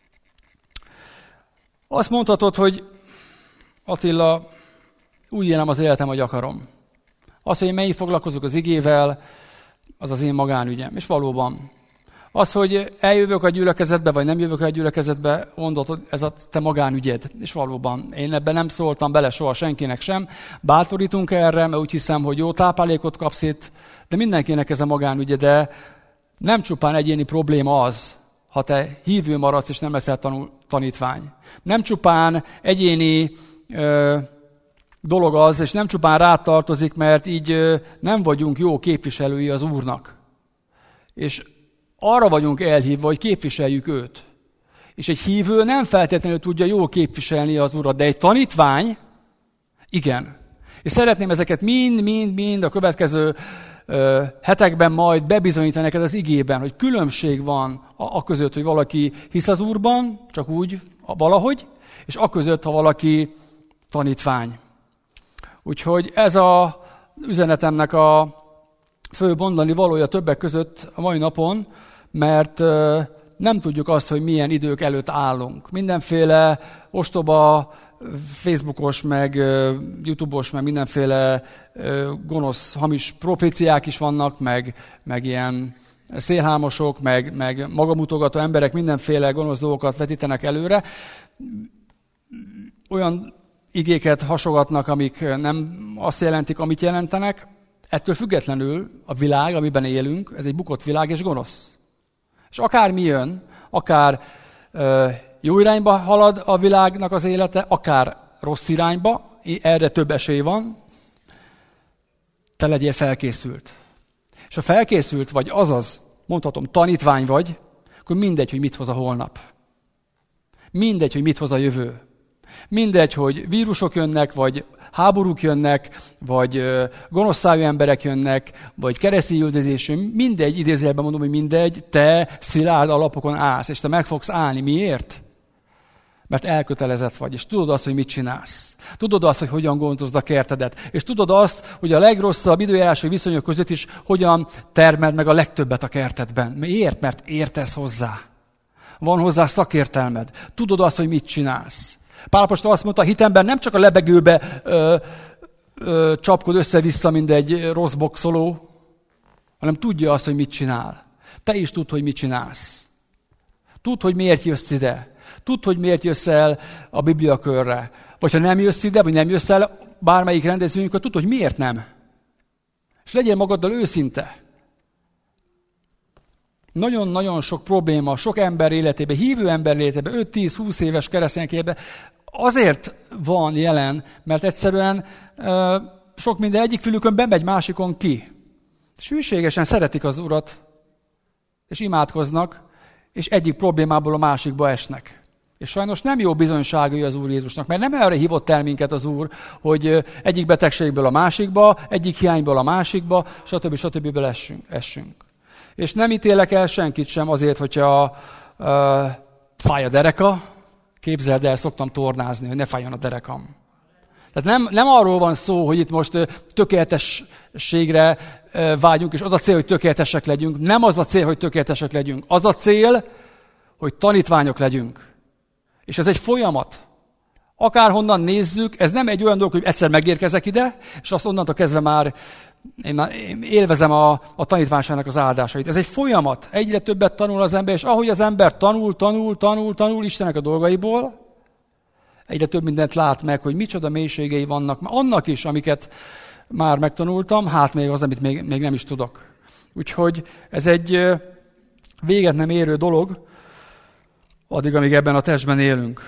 Azt mondhatod, hogy Attila, úgy élem az életem, hogy akarom. Az, hogy én mennyit foglalkozok az igével, az az én magánügyem. És valóban. Az, hogy eljövök a gyülekezetbe, vagy nem jövök a gyülekezetbe, mondod, ez a te magánügyed. És valóban, én ebben nem szóltam bele soha senkinek sem. Bátorítunk erre, mert úgy hiszem, hogy jó táplálékot kapsz itt, de mindenkinek ez a magánügye, de nem csupán egyéni probléma az, ha te hívő maradsz, és nem leszel tanítvány. Nem csupán egyéni dolog az, és nem csupán rád tartozik, mert így nem vagyunk jó képviselői az Úrnak. És arra vagyunk elhívva, hogy képviseljük őt. És egy hívő nem feltétlenül tudja jól képviselni az Urat, de egy tanítvány, igen. És szeretném ezeket mind a következő hetekben majd bebizonyítani neked az igében, hogy különbség van a között, hogy valaki hisz az Úrban, csak úgy, valahogy, és a között, ha valaki tanítvány. Úgyhogy ez az üzenetemnek a fő mondani valója többek között a mai napon, mert nem tudjuk azt, hogy milyen idők előtt állunk. Mindenféle ostoba, Facebookos, meg YouTube-os, meg mindenféle gonosz, hamis proféciák is vannak, meg ilyen szélhámosok, meg magamutogató emberek mindenféle gonosz dolgokat vetítenek előre. Olyan igéket hasogatnak, amik nem azt jelentik, amit jelentenek. Ettől függetlenül a világ, amiben élünk, ez egy bukott világ és gonosz. És akármi jön, akár jó irányba halad a világnak az élete, akár rossz irányba, erre több esély van, te legyél felkészült. És ha felkészült vagy, azaz, mondhatom, tanítvány vagy, akkor mindegy, hogy mit hoz a holnap. Mindegy, hogy mit hoz a jövő. Mindegy, hogy vírusok jönnek, vagy háborúk jönnek, vagy gonoszszájú emberek jönnek, vagy keresztény üldözés, mindegy, idézőjelben mondom, hogy mindegy, te szilárd alapokon állsz, és te meg fogsz állni. Miért? Mert elkötelezett vagy, és tudod azt, hogy mit csinálsz. Tudod azt, hogy hogyan gondozd a kertedet, és tudod azt, hogy a legrosszabb időjárási viszonyok között is hogyan termeld meg a legtöbbet a kertedben. Miért? Mert értesz hozzá. Van hozzá szakértelmed. Tudod azt, hogy mit csinálsz. Pál apostol azt mondta, a hitemben nem csak a lebegőbe csapkod össze-vissza, mint egy rossz boxoló, hanem tudja azt, hogy mit csinál. Te is tudd, hogy mit csinálsz. Tudd, hogy miért jössz ide. Tudd, hogy miért jössz el a bibliakörre. Vagy ha nem jössz ide, vagy nem jössz el bármelyik rendezvényünkre, tudd, hogy miért nem. És legyél magaddal őszinte. Nagyon-nagyon sok probléma, sok ember életében, hívő ember életében, 5-10-20 éves keresztények életében azért van jelen, mert egyszerűen sok minden egyik fülükön bemegy, másikon ki. Sűségesen szeretik az Urat, és imádkoznak, és egyik problémából a másikba esnek. És sajnos nem jó bizonyságai az Úr Jézusnak, mert nem erre hívott el minket az Úr, hogy egyik betegségből a másikba, egyik hiányból a másikba, stb. Essünk. És nem ítélek el senkit sem azért, hogyha fáj a dereka. Képzeld el, szoktam tornázni, hogy ne fájjon a derekam. Tehát nem arról van szó, hogy itt most tökéletességre vágyunk, és az a cél, hogy tökéletesek legyünk. Nem az a cél, hogy tökéletesek legyünk. Az a cél, hogy tanítványok legyünk. És ez egy folyamat. Akárhonnan nézzük, ez nem egy olyan dolog, hogy egyszer megérkezek ide, és azt onnantól kezdve már én élvezem a tanítványságnak az áldásait. Ez egy folyamat. Egyre többet tanul az ember, és ahogy az ember tanul Istennek a dolgaiból, egyre több mindent lát meg, hogy micsoda mélységei vannak. Annak is, amiket már megtanultam, hát még az, amit még nem is tudok. Úgyhogy ez egy véget nem érő dolog, addig, amíg ebben a testben élünk.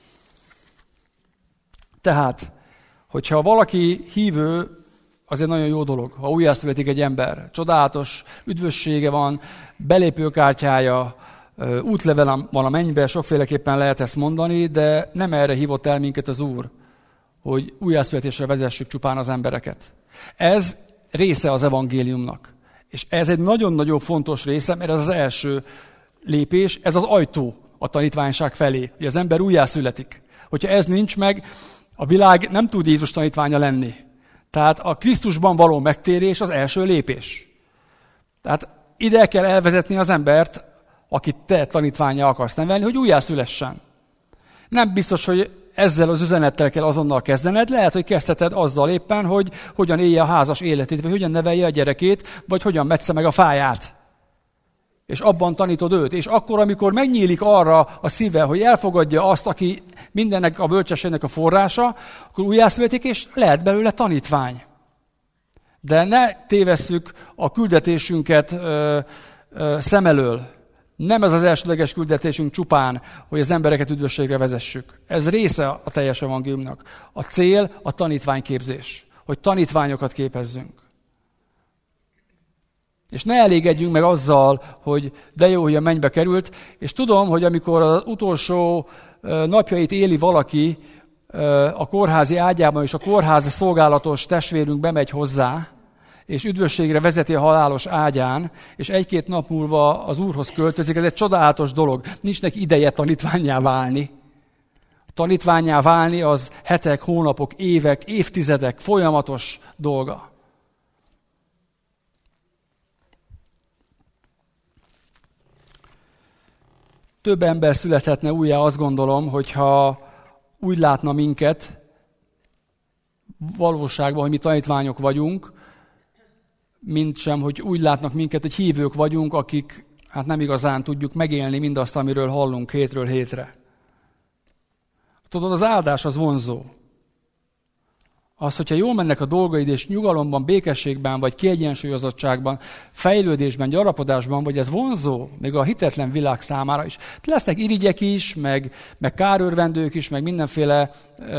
Tehát, hogyha valaki hívő, az egy nagyon jó dolog, ha újjászületik egy ember. Csodálatos üdvössége van, belépőkártyája, útlevele van a mennybe, sokféleképpen lehet ezt mondani, de nem erre hívott el minket az Úr, hogy újjászületésre vezessük csupán az embereket. Ez része az evangéliumnak. És ez egy nagyon-nagyon fontos része, mert ez az első lépés, ez az ajtó a tanítványság felé, hogy az ember újjászületik. Hogyha ez nincs meg, a világ nem tud Jézus tanítványa lenni. Tehát a Krisztusban való megtérés az első lépés. Tehát ide kell elvezetni az embert, akit te tanítvánnyá akarsz nevelni, hogy újjászülessen. Nem biztos, hogy ezzel az üzenettel kell azonnal kezdened, lehet, hogy kezdheted azzal éppen, hogy hogyan élje a házas életét, vagy hogyan nevelje a gyerekét, vagy hogyan metsze meg a fáját. És abban tanítod őt. És akkor, amikor megnyílik arra a szíve, hogy elfogadja azt, aki mindennek a bölcsességnek a forrása, akkor újjászületik, és lehet belőle tanítvány. De ne tévesszük a küldetésünket szem elől. Nem ez az elsődleges küldetésünk csupán, hogy az embereket üdvösségre vezessük. Ez része a teljes evangéliumnak. A cél a tanítványképzés, hogy tanítványokat képezzünk. És ne elégedjünk meg azzal, hogy de jó, hogy a mennybe került, és tudom, hogy amikor az utolsó napjait éli valaki a kórházi ágyában, és a kórházi szolgálatos testvérünk bemegy hozzá, és üdvösségre vezeti a halálos ágyán, és egy-két nap múlva az Úrhoz költözik, ez egy csodálatos dolog. Nincs neki ideje tanítvánnyá válni. Tanítvánnyá válni az hetek, hónapok, évek, évtizedek folyamatos dolga. Több ember születhetne újjá, azt gondolom, hogyha úgy látna minket valóságban, hogy mi tanítványok vagyunk, mint sem, hogy úgy látnak minket, hogy hívők vagyunk, akik hát nem igazán tudjuk megélni mindazt, amiről hallunk hétről hétre. Tudod, az áldás az vonzó. Az, hogyha jól mennek a dolgaid, és nyugalomban, békességben, vagy kiegyensúlyozottságban, fejlődésben, gyarapodásban, vagy ez vonzó, még a hitetlen világ számára is. Lesznek irigyek is, meg kárőrvendők is, meg mindenféle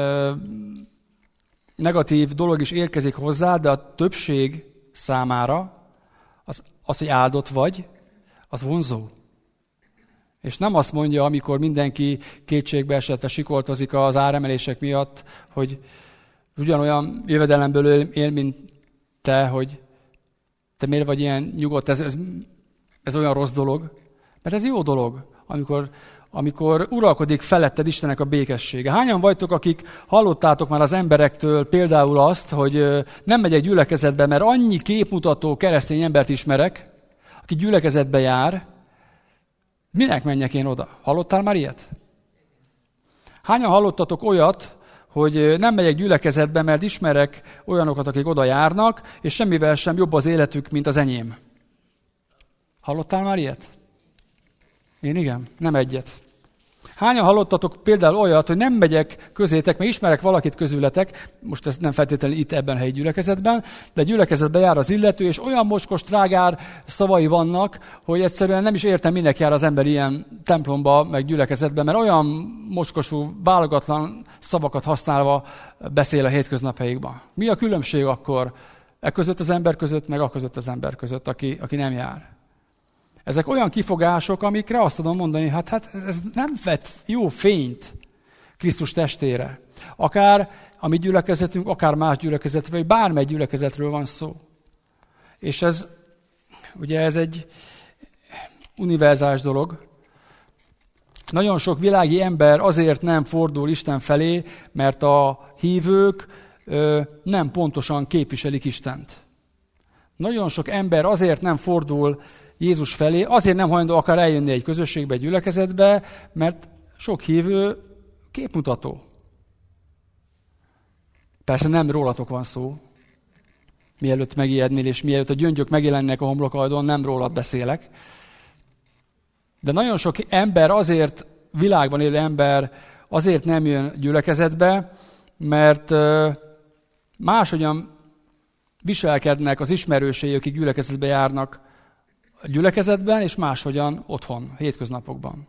negatív dolog is érkezik hozzá, de a többség számára az, hogy áldott vagy, az vonzó. És nem azt mondja, amikor mindenki kétségbe esetve sikoltozik az áremelések miatt, hogy ugyanolyan jövedelemből él, mint te, hogy te miért vagy ilyen nyugodt, ez olyan rossz dolog. Mert ez jó dolog, amikor uralkodik feletted Istennek a békessége. Hányan vagytok, akik hallottátok már az emberektől például azt, hogy nem megyek gyülekezetbe, mert annyi képmutató keresztény embert ismerek, aki gyülekezetbe jár, minek menjek én oda? Hallottál már ilyet? Hányan hallottatok olyat, hogy nem megyek gyülekezetbe, mert ismerek olyanokat, akik oda járnak, és semmivel sem jobb az életük, mint az enyém? Hallottál már ilyet? Én igen, nem egyet. Hányan hallottatok például olyat, hogy nem megyek közétek, mert ismerek valakit közületek, most ez nem feltétlenül itt ebben a helyi gyülekezetben, de gyülekezetbe jár az illető, és olyan mocskos, trágár szavai vannak, hogy egyszerűen nem is értem, minek jár az ember ilyen templomba, meg gyülekezetbe, mert olyan mocskosú, válogatlan szavakat használva beszél a hétköznapjaikban. Mi a különbség akkor között az ember között, meg között az ember között, aki nem jár? Ezek olyan kifogások, amikre azt tudom mondani, hát ez nem vet jó fényt Krisztus testére. Akár a mi gyülekezetünk, akár más gyülekezetről, vagy bármely gyülekezetről van szó. És ez egy univerzális dolog. Nagyon sok világi ember azért nem fordul Isten felé, mert a hívők nem pontosan képviselik Istent. Nagyon sok ember azért nem fordul Jézus felé, azért nem hajlandó akar eljönni egy közösségbe, egy gyülekezetbe, mert sok hívő képmutató. Persze nem rólatok van szó. Mielőtt megijednél, és mielőtt a gyöngyök megjelennek a homlokaidon, nem rólad beszélek. De nagyon sok ember azért, világban élő ember azért nem jön gyülekezetbe, mert máshogyan viselkednek az ismerősei, akik gyülekezetbe járnak a gyülekezetben, és máshogyan otthon, hétköznapokban.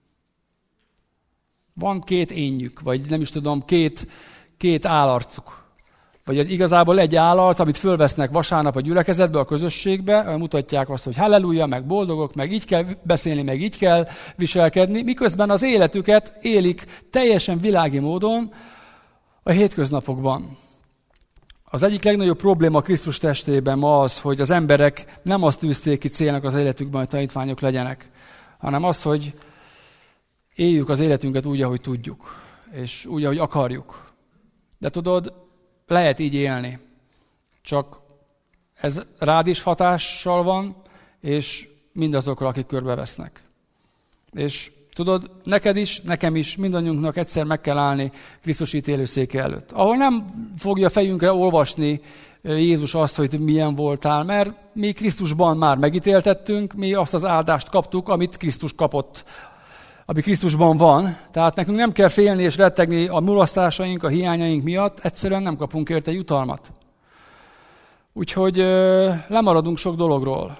Van két énjük, vagy nem is tudom, két állarcuk. Vagy igazából egy állarc, amit fölvesznek vasárnap a gyülekezetbe, a közösségbe, mutatják azt, hogy halleluja, meg boldogok, meg így kell beszélni, meg így kell viselkedni, miközben az életüket élik teljesen világi módon a hétköznapokban. Az egyik legnagyobb probléma Krisztus testében ma az, hogy az emberek nem azt tűzték ki célnak az életükben, hogy tanítványok legyenek, hanem az, hogy éljük az életünket úgy, ahogy tudjuk. és úgy, ahogy akarjuk. De tudod, lehet így élni. Csak ez rád is hatással van, és mindazokra, akik körbevesznek. És tudod, neked is, nekem is, mindannyiunknak egyszer meg kell állni Krisztus ítélőszéke előtt. Ahol nem fogja fejünkre olvasni Jézus azt, hogy milyen voltál, mert mi Krisztusban már megítéltettünk, mi azt az áldást kaptuk, amit Krisztus kapott, ami Krisztusban van. Tehát nekünk nem kell félni és rettegni a mulasztásaink, a hiányaink miatt, egyszerűen nem kapunk érte jutalmat. Úgyhogy lemaradunk sok dologról.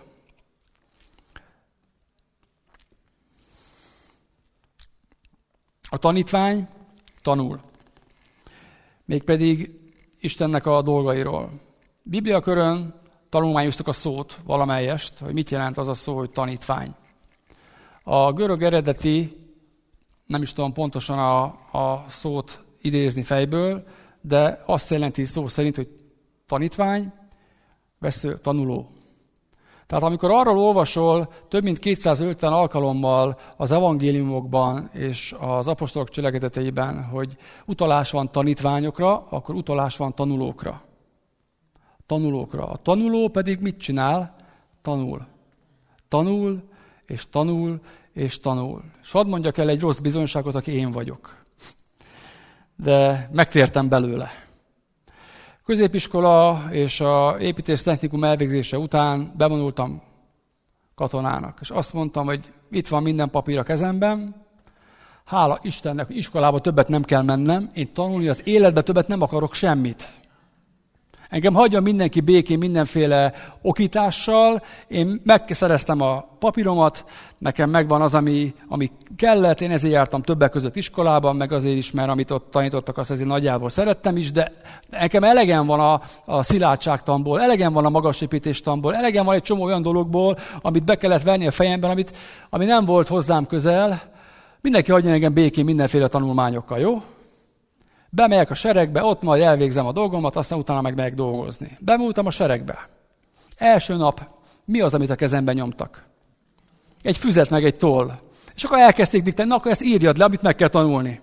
A tanítvány tanul, mégpedig Istennek a dolgairól. Bibliakörön tanulmányoztuk a szót valamelyest, hogy mit jelent az a szó, hogy tanítvány. A görög eredeti, nem is tudom pontosan a szót idézni fejből, de azt jelenti szó szerint, hogy tanítvány, vesző, tanuló. Tehát amikor arról olvasol több mint 250 alkalommal az evangéliumokban és az apostolok cselekedeteiben, hogy utalás van tanítványokra, akkor utalás van tanulókra. Tanulókra. A tanuló pedig mit csinál? Tanul. Tanul, és tanul, és tanul. És hadd mondjak el egy rossz bizonyságot, aki én vagyok. De megtértem belőle. Középiskola és a építésztechnikum elvégzése után bevonultam katonának. És azt mondtam, hogy itt van minden papír a kezemben, hála Istennek, iskolába többet nem kell mennem, én tanulni az életbe többet nem akarok semmit. Engem hagyja mindenki békén mindenféle okítással, én megszereztem a papíromat, nekem megvan az, ami kellett, én ezért jártam többek között iskolában, meg azért is, mert amit ott tanítottak, azt ezért nagyjából szerettem is, de nekem elegem van a szilárdságtanból, elegem van a magasépítéstanból, elegem van egy csomó olyan dologból, amit be kellett venni a fejemben, ami nem volt hozzám közel. Mindenki hagyja engem békén mindenféle tanulmányokkal, jó? Bemegyek a seregbe, ott majd elvégzem a dolgomat, aztán utána meg megyek dolgozni. Bemúltam a seregbe. Első nap, mi az, amit a kezemben nyomtak? Egy füzet meg egy toll. És akkor elkezdték diktálni, na akkor ezt írjad le, amit meg kell tanulni.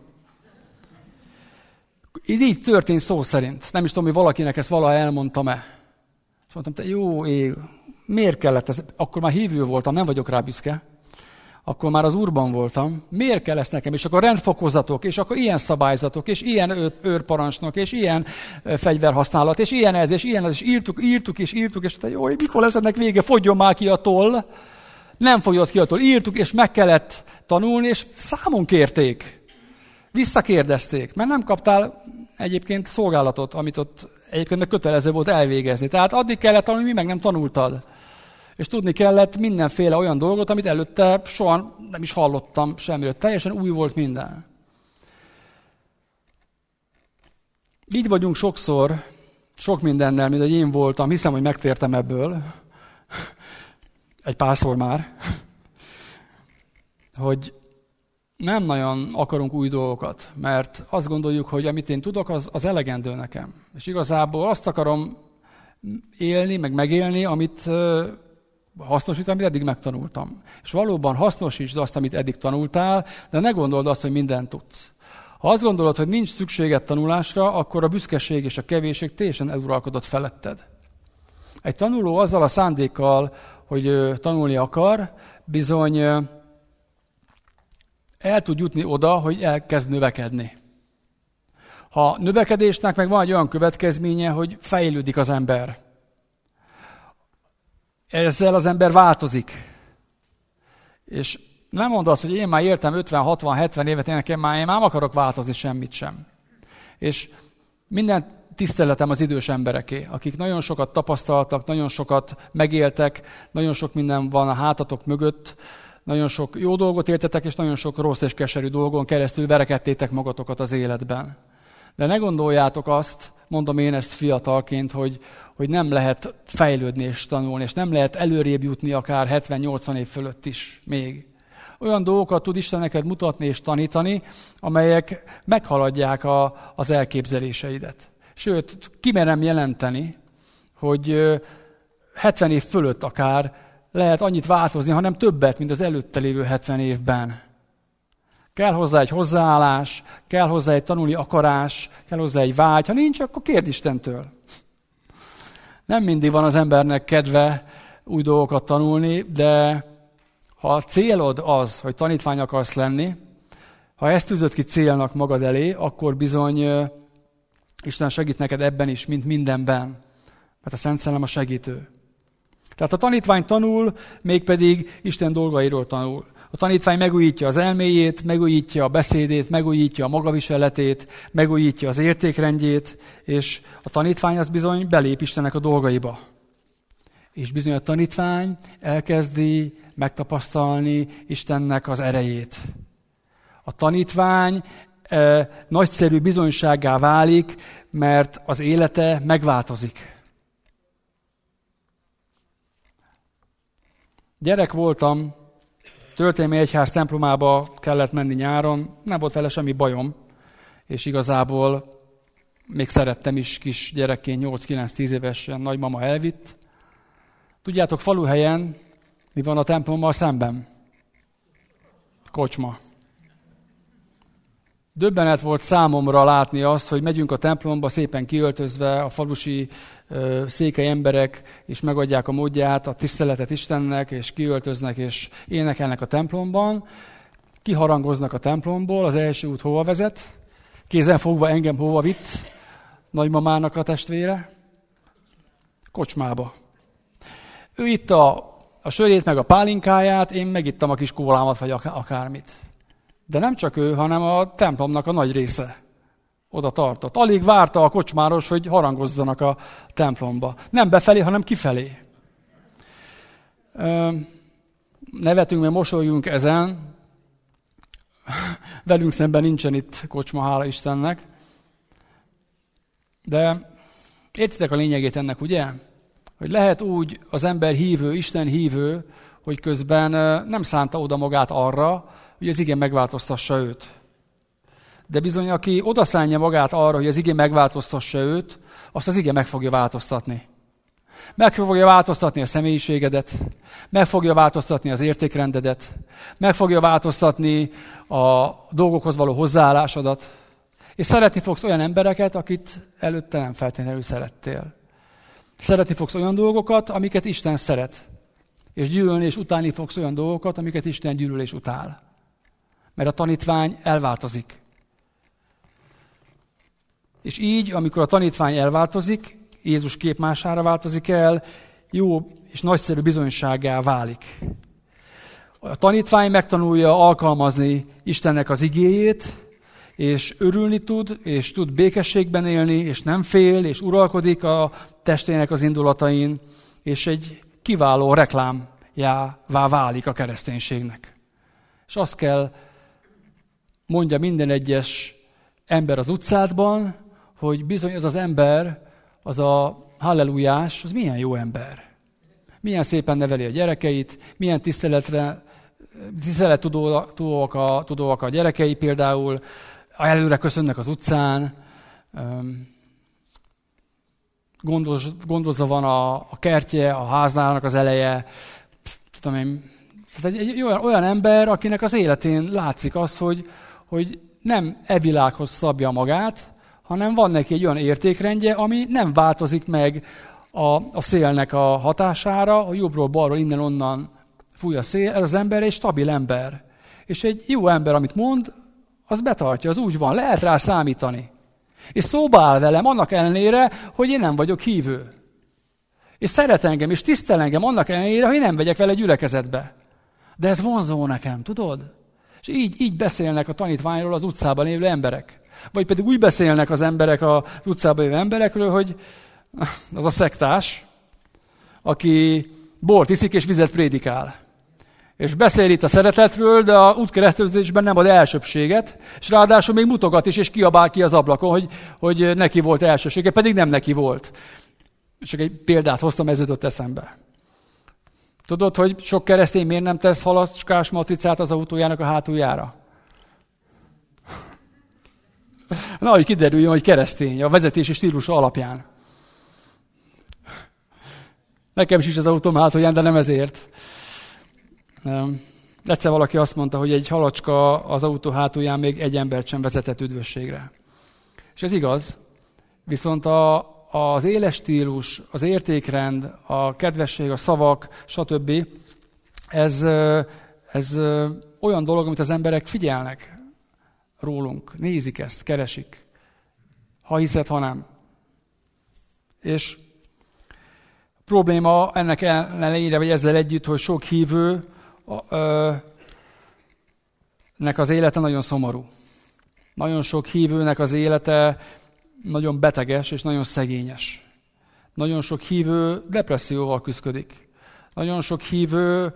Ez így történt szó szerint. Nem is tudom, hogy valakinek ezt valaha elmondtam-e. És mondtam, te jó ég, miért kellett ez? Akkor már hívő voltam, nem vagyok rá büszke. Akkor már az Úrban voltam. Miért kell ezt nekem? És akkor rendfokozatok, és akkor ilyen szabályzatok, és ilyen őrparancsnok, és ilyen fegyverhasználat, és ilyen ez, és írtuk, és jó, mikor lesz ennek vége? Fogjon már ki a toll. Nem fogyott ki a toll. Írtuk, és meg kellett tanulni, és számon kérték. Visszakérdezték, mert nem kaptál egyébként szolgálatot, amit ott egyébként kötelező volt elvégezni. Tehát addig kellett tanulni, mi meg nem tanultad. És tudni kellett mindenféle olyan dolgot, amit előtte soha nem is hallottam semmiről. Teljesen új volt minden. Így vagyunk sokszor, sok mindennel, mint hogy én voltam. Hiszem, hogy megtértem ebből. Egy párszor már. Hogy nem nagyon akarunk új dolgokat, mert azt gondoljuk, hogy amit én tudok, az elegendő nekem. És igazából azt akarom élni, meg megélni, amit hasznosítani, amit eddig megtanultam. És valóban hasznosítsd azt, amit eddig tanultál, de ne gondold azt, hogy mindent tudsz. Ha azt gondolod, hogy nincs szükséged tanulásra, akkor a büszkeség és a kevésség teljesen eluralkodott feletted. Egy tanuló azzal a szándékkal, hogy tanulni akar, bizony el tud jutni oda, hogy elkezd növekedni. Ha növekedésnek meg van egy olyan következménye, hogy fejlődik az ember. Ezzel az ember változik. És nem mondd azt, hogy én már éltem 50, 60, 70 évet, én már nem akarok változni semmit sem. És minden tiszteletem az idős embereké, akik nagyon sokat tapasztaltak, nagyon sokat megéltek, nagyon sok minden van a hátatok mögött, nagyon sok jó dolgot éltetek, és nagyon sok rossz és keserű dolgon keresztül verekedtétek magatokat az életben. De ne gondoljátok azt, mondom én ezt fiatalként, hogy nem lehet fejlődni és tanulni, és nem lehet előrébb jutni akár 70-80 év fölött is még. Olyan dolgokat tud Isten neked mutatni és tanítani, amelyek meghaladják az elképzeléseidet. Sőt, kimerem jelenteni, hogy 70 év fölött akár lehet annyit változni, hanem többet, mint az előtte lévő 70 évben. Kell hozzá egy hozzáállás, kell hozzá egy tanulni akarás, kell hozzá egy vágy. Ha nincs, akkor kérd Istentől. Nem mindig van az embernek kedve új dolgokat tanulni, de ha a célod az, hogy tanítvány akarsz lenni, ha ezt tűzöd ki célnak magad elé, akkor bizony Isten segít neked ebben is, mint mindenben. Mert a Szent Szellem a segítő. Tehát a tanítvány tanul, mégpedig Isten dolgairól tanul. A tanítvány megújítja az elméjét, megújítja a beszédét, megújítja a magaviseletét, megújítja az értékrendjét, és a tanítvány az bizony belép Istennek a dolgaiba. És bizony a tanítvány elkezdi megtapasztalni Istennek az erejét. A tanítvány nagyszerű bizonysággá válik, mert az élete megváltozik. Gyerek voltam, történelmi egyház templomába kellett menni nyáron, nem volt vele semmi bajom, és igazából még szerettem is kis gyerekként, 8-9-10 évesen, nagymama elvitt. Tudjátok, faluhelyen mi van a templommal szemben? Kocsma. Döbbenet volt számomra látni azt, hogy megyünk a templomba szépen kiöltözve, a falusi székely emberek, és megadják a módját, a tiszteletet Istennek, és kiöltöznek, és énekelnek a templomban. Kiharangoznak a templomból, az első út hova vezet? Kézen fogva engem hova vitt? Nagymamának a testvére? Kocsmába. Ő itta a sörét, meg a pálinkáját, én megittam a kis kólámat, vagy akármit. De nem csak ő, hanem a templomnak a nagy része oda tartott. Alig várta a kocsmáros, hogy harangozzanak a templomba. Nem befelé, hanem kifelé. Nevetünk, mert mosolyunk ezen. Velünk szemben nincsen itt kocsma, hála Istennek. De értitek a lényegét ennek, ugye? Hogy lehet úgy az ember hívő, Isten hívő, hogy közben nem szánta oda magát arra, hogy az ige megváltoztassa őt. De bizony, aki odaszánja magát arra, hogy az ige megváltoztassa őt, azt az ige meg fogja változtatni. Meg fogja változtatni a személyiségedet, meg fogja változtatni az értékrendedet, meg fogja változtatni a dolgokhoz való hozzáállásodat, és szeretni fogsz olyan embereket, akit előtte nem feltétlenül szerettél. Szeretni fogsz olyan dolgokat, amiket Isten szeret, és gyűlölni és utálni fogsz olyan dolgokat, amiket Isten gyűlöl és utál. Mert a tanítvány elváltozik. És így, amikor a tanítvány elváltozik, Jézus képmására változik el, jó és nagyszerű bizonysággá válik. A tanítvány megtanulja alkalmazni Istennek az igéjét, és örülni tud, és tud békességben élni, és nem fél, és uralkodik a testének az indulatain, és egy kiváló reklámjává válik a kereszténységnek. És azt kell mondja minden egyes ember az utcádban, hogy bizony az ember, az a hallelujás, az milyen jó ember. Milyen szépen neveli a gyerekeit, milyen tisztelettudóak a gyerekei például, előre köszönnek az utcán, gondozva van a kertje, a háznának az eleje. Tudom én, egy olyan ember, akinek az életén látszik az, hogy nem e világhoz szabja magát, hanem van neki egy olyan értékrendje, ami nem változik meg a szélnek a hatására, a jobbról, balról, innen-onnan fúj a szél. Ez az ember egy stabil ember. És egy jó ember, amit mond, az betartja, az úgy van, lehet rá számítani. És szóba áll velem annak ellenére, hogy én nem vagyok hívő. És szeret engem, és tisztel engem annak ellenére, hogy nem vegyek vele gyülekezetbe. De ez vonzó nekem, tudod? És így beszélnek a tanítványról az utcában élő emberek. Vagy pedig úgy beszélnek az emberek az utcában élő emberekről, hogy az a szektás, aki bort iszik és vizet prédikál. És beszél itt a szeretetről, de a útkeresztezésben nem ad elsőbséget, és ráadásul még mutogat is, és kiabál ki az ablakon, hogy neki volt elsőbsége, pedig nem neki volt. Csak egy példát hoztam, ez jutott eszembe. Tudod, hogy sok keresztény miért nem tesz halacskás matricát az autójának a hátuljára? Na, hogy kiderüljön, hogy keresztény, a vezetési stílusa alapján. Nekem is az autóm hátulján, de nem ezért. Egyszer valaki azt mondta, hogy egy halacska az autó hátulján még egy embert sem vezetett üdvösségre. És ez igaz, viszont az éles stílus, az értékrend, a kedvesség, a szavak, stb. Ez olyan dolog, amit az emberek figyelnek rólunk, nézik ezt, keresik. Ha hiszed, ha nem. És a probléma ennek ellenére, vagy ezzel együtt, hogy sok hívőnek az élete nagyon szomorú. Nagyon sok hívőnek az élete nagyon beteges és nagyon szegényes. Nagyon sok hívő depresszióval küszködik. Nagyon sok hívő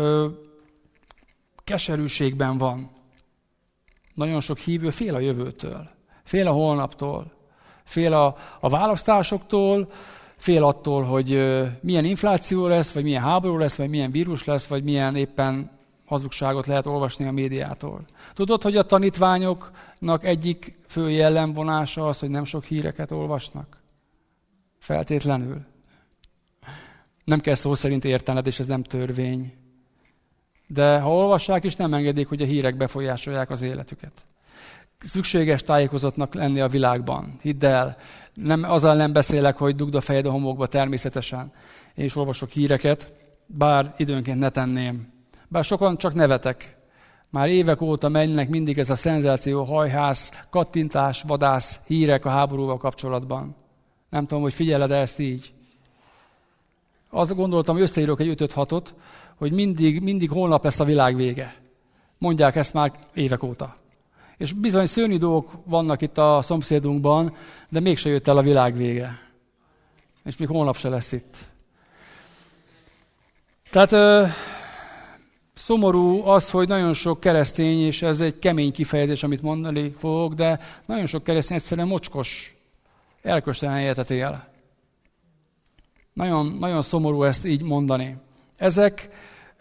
keserűségben van. Nagyon sok hívő fél a jövőtől, fél a holnaptól, fél a választásoktól, fél attól, hogy milyen infláció lesz, vagy milyen háború lesz, vagy milyen vírus lesz, vagy milyen éppen hazugságot lehet olvasni a médiától. Tudod, hogy a tanítványoknak egyik fő jellemvonása az, hogy nem sok híreket olvasnak? Feltétlenül. Nem kell szó szerint értened, és ez nem törvény. De ha olvassák is, nem engedik, hogy a hírek befolyásolják az életüket. Szükséges tájékozottnak lenni a világban. Hidd el, azzal nem beszélek, hogy dugd a fejed a homokba természetesen. Én is olvasok híreket, bár időnként ne tenném. Bár sokan csak nevetek. Már évek óta mennek mindig ez a szenzáció, hajhász, kattintás, vadász hírek a háborúval kapcsolatban. Nem tudom, hogy figyeled ezt így. Azt gondoltam, hogy összeírok egy 5-6-ot, hogy mindig holnap lesz a világ vége. Mondják ezt már évek óta. És bizony szörnyű dolgok vannak itt a szomszédunkban, de mégse jött el a világ vége. És még holnap se lesz itt. Tehát szomorú az, hogy nagyon sok keresztény, és ez egy kemény kifejezés, amit mondani fogok, de nagyon sok keresztény egyszerűen mocskos, erkölcstelen életet él. Nagyon, nagyon szomorú ezt így mondani. Ezek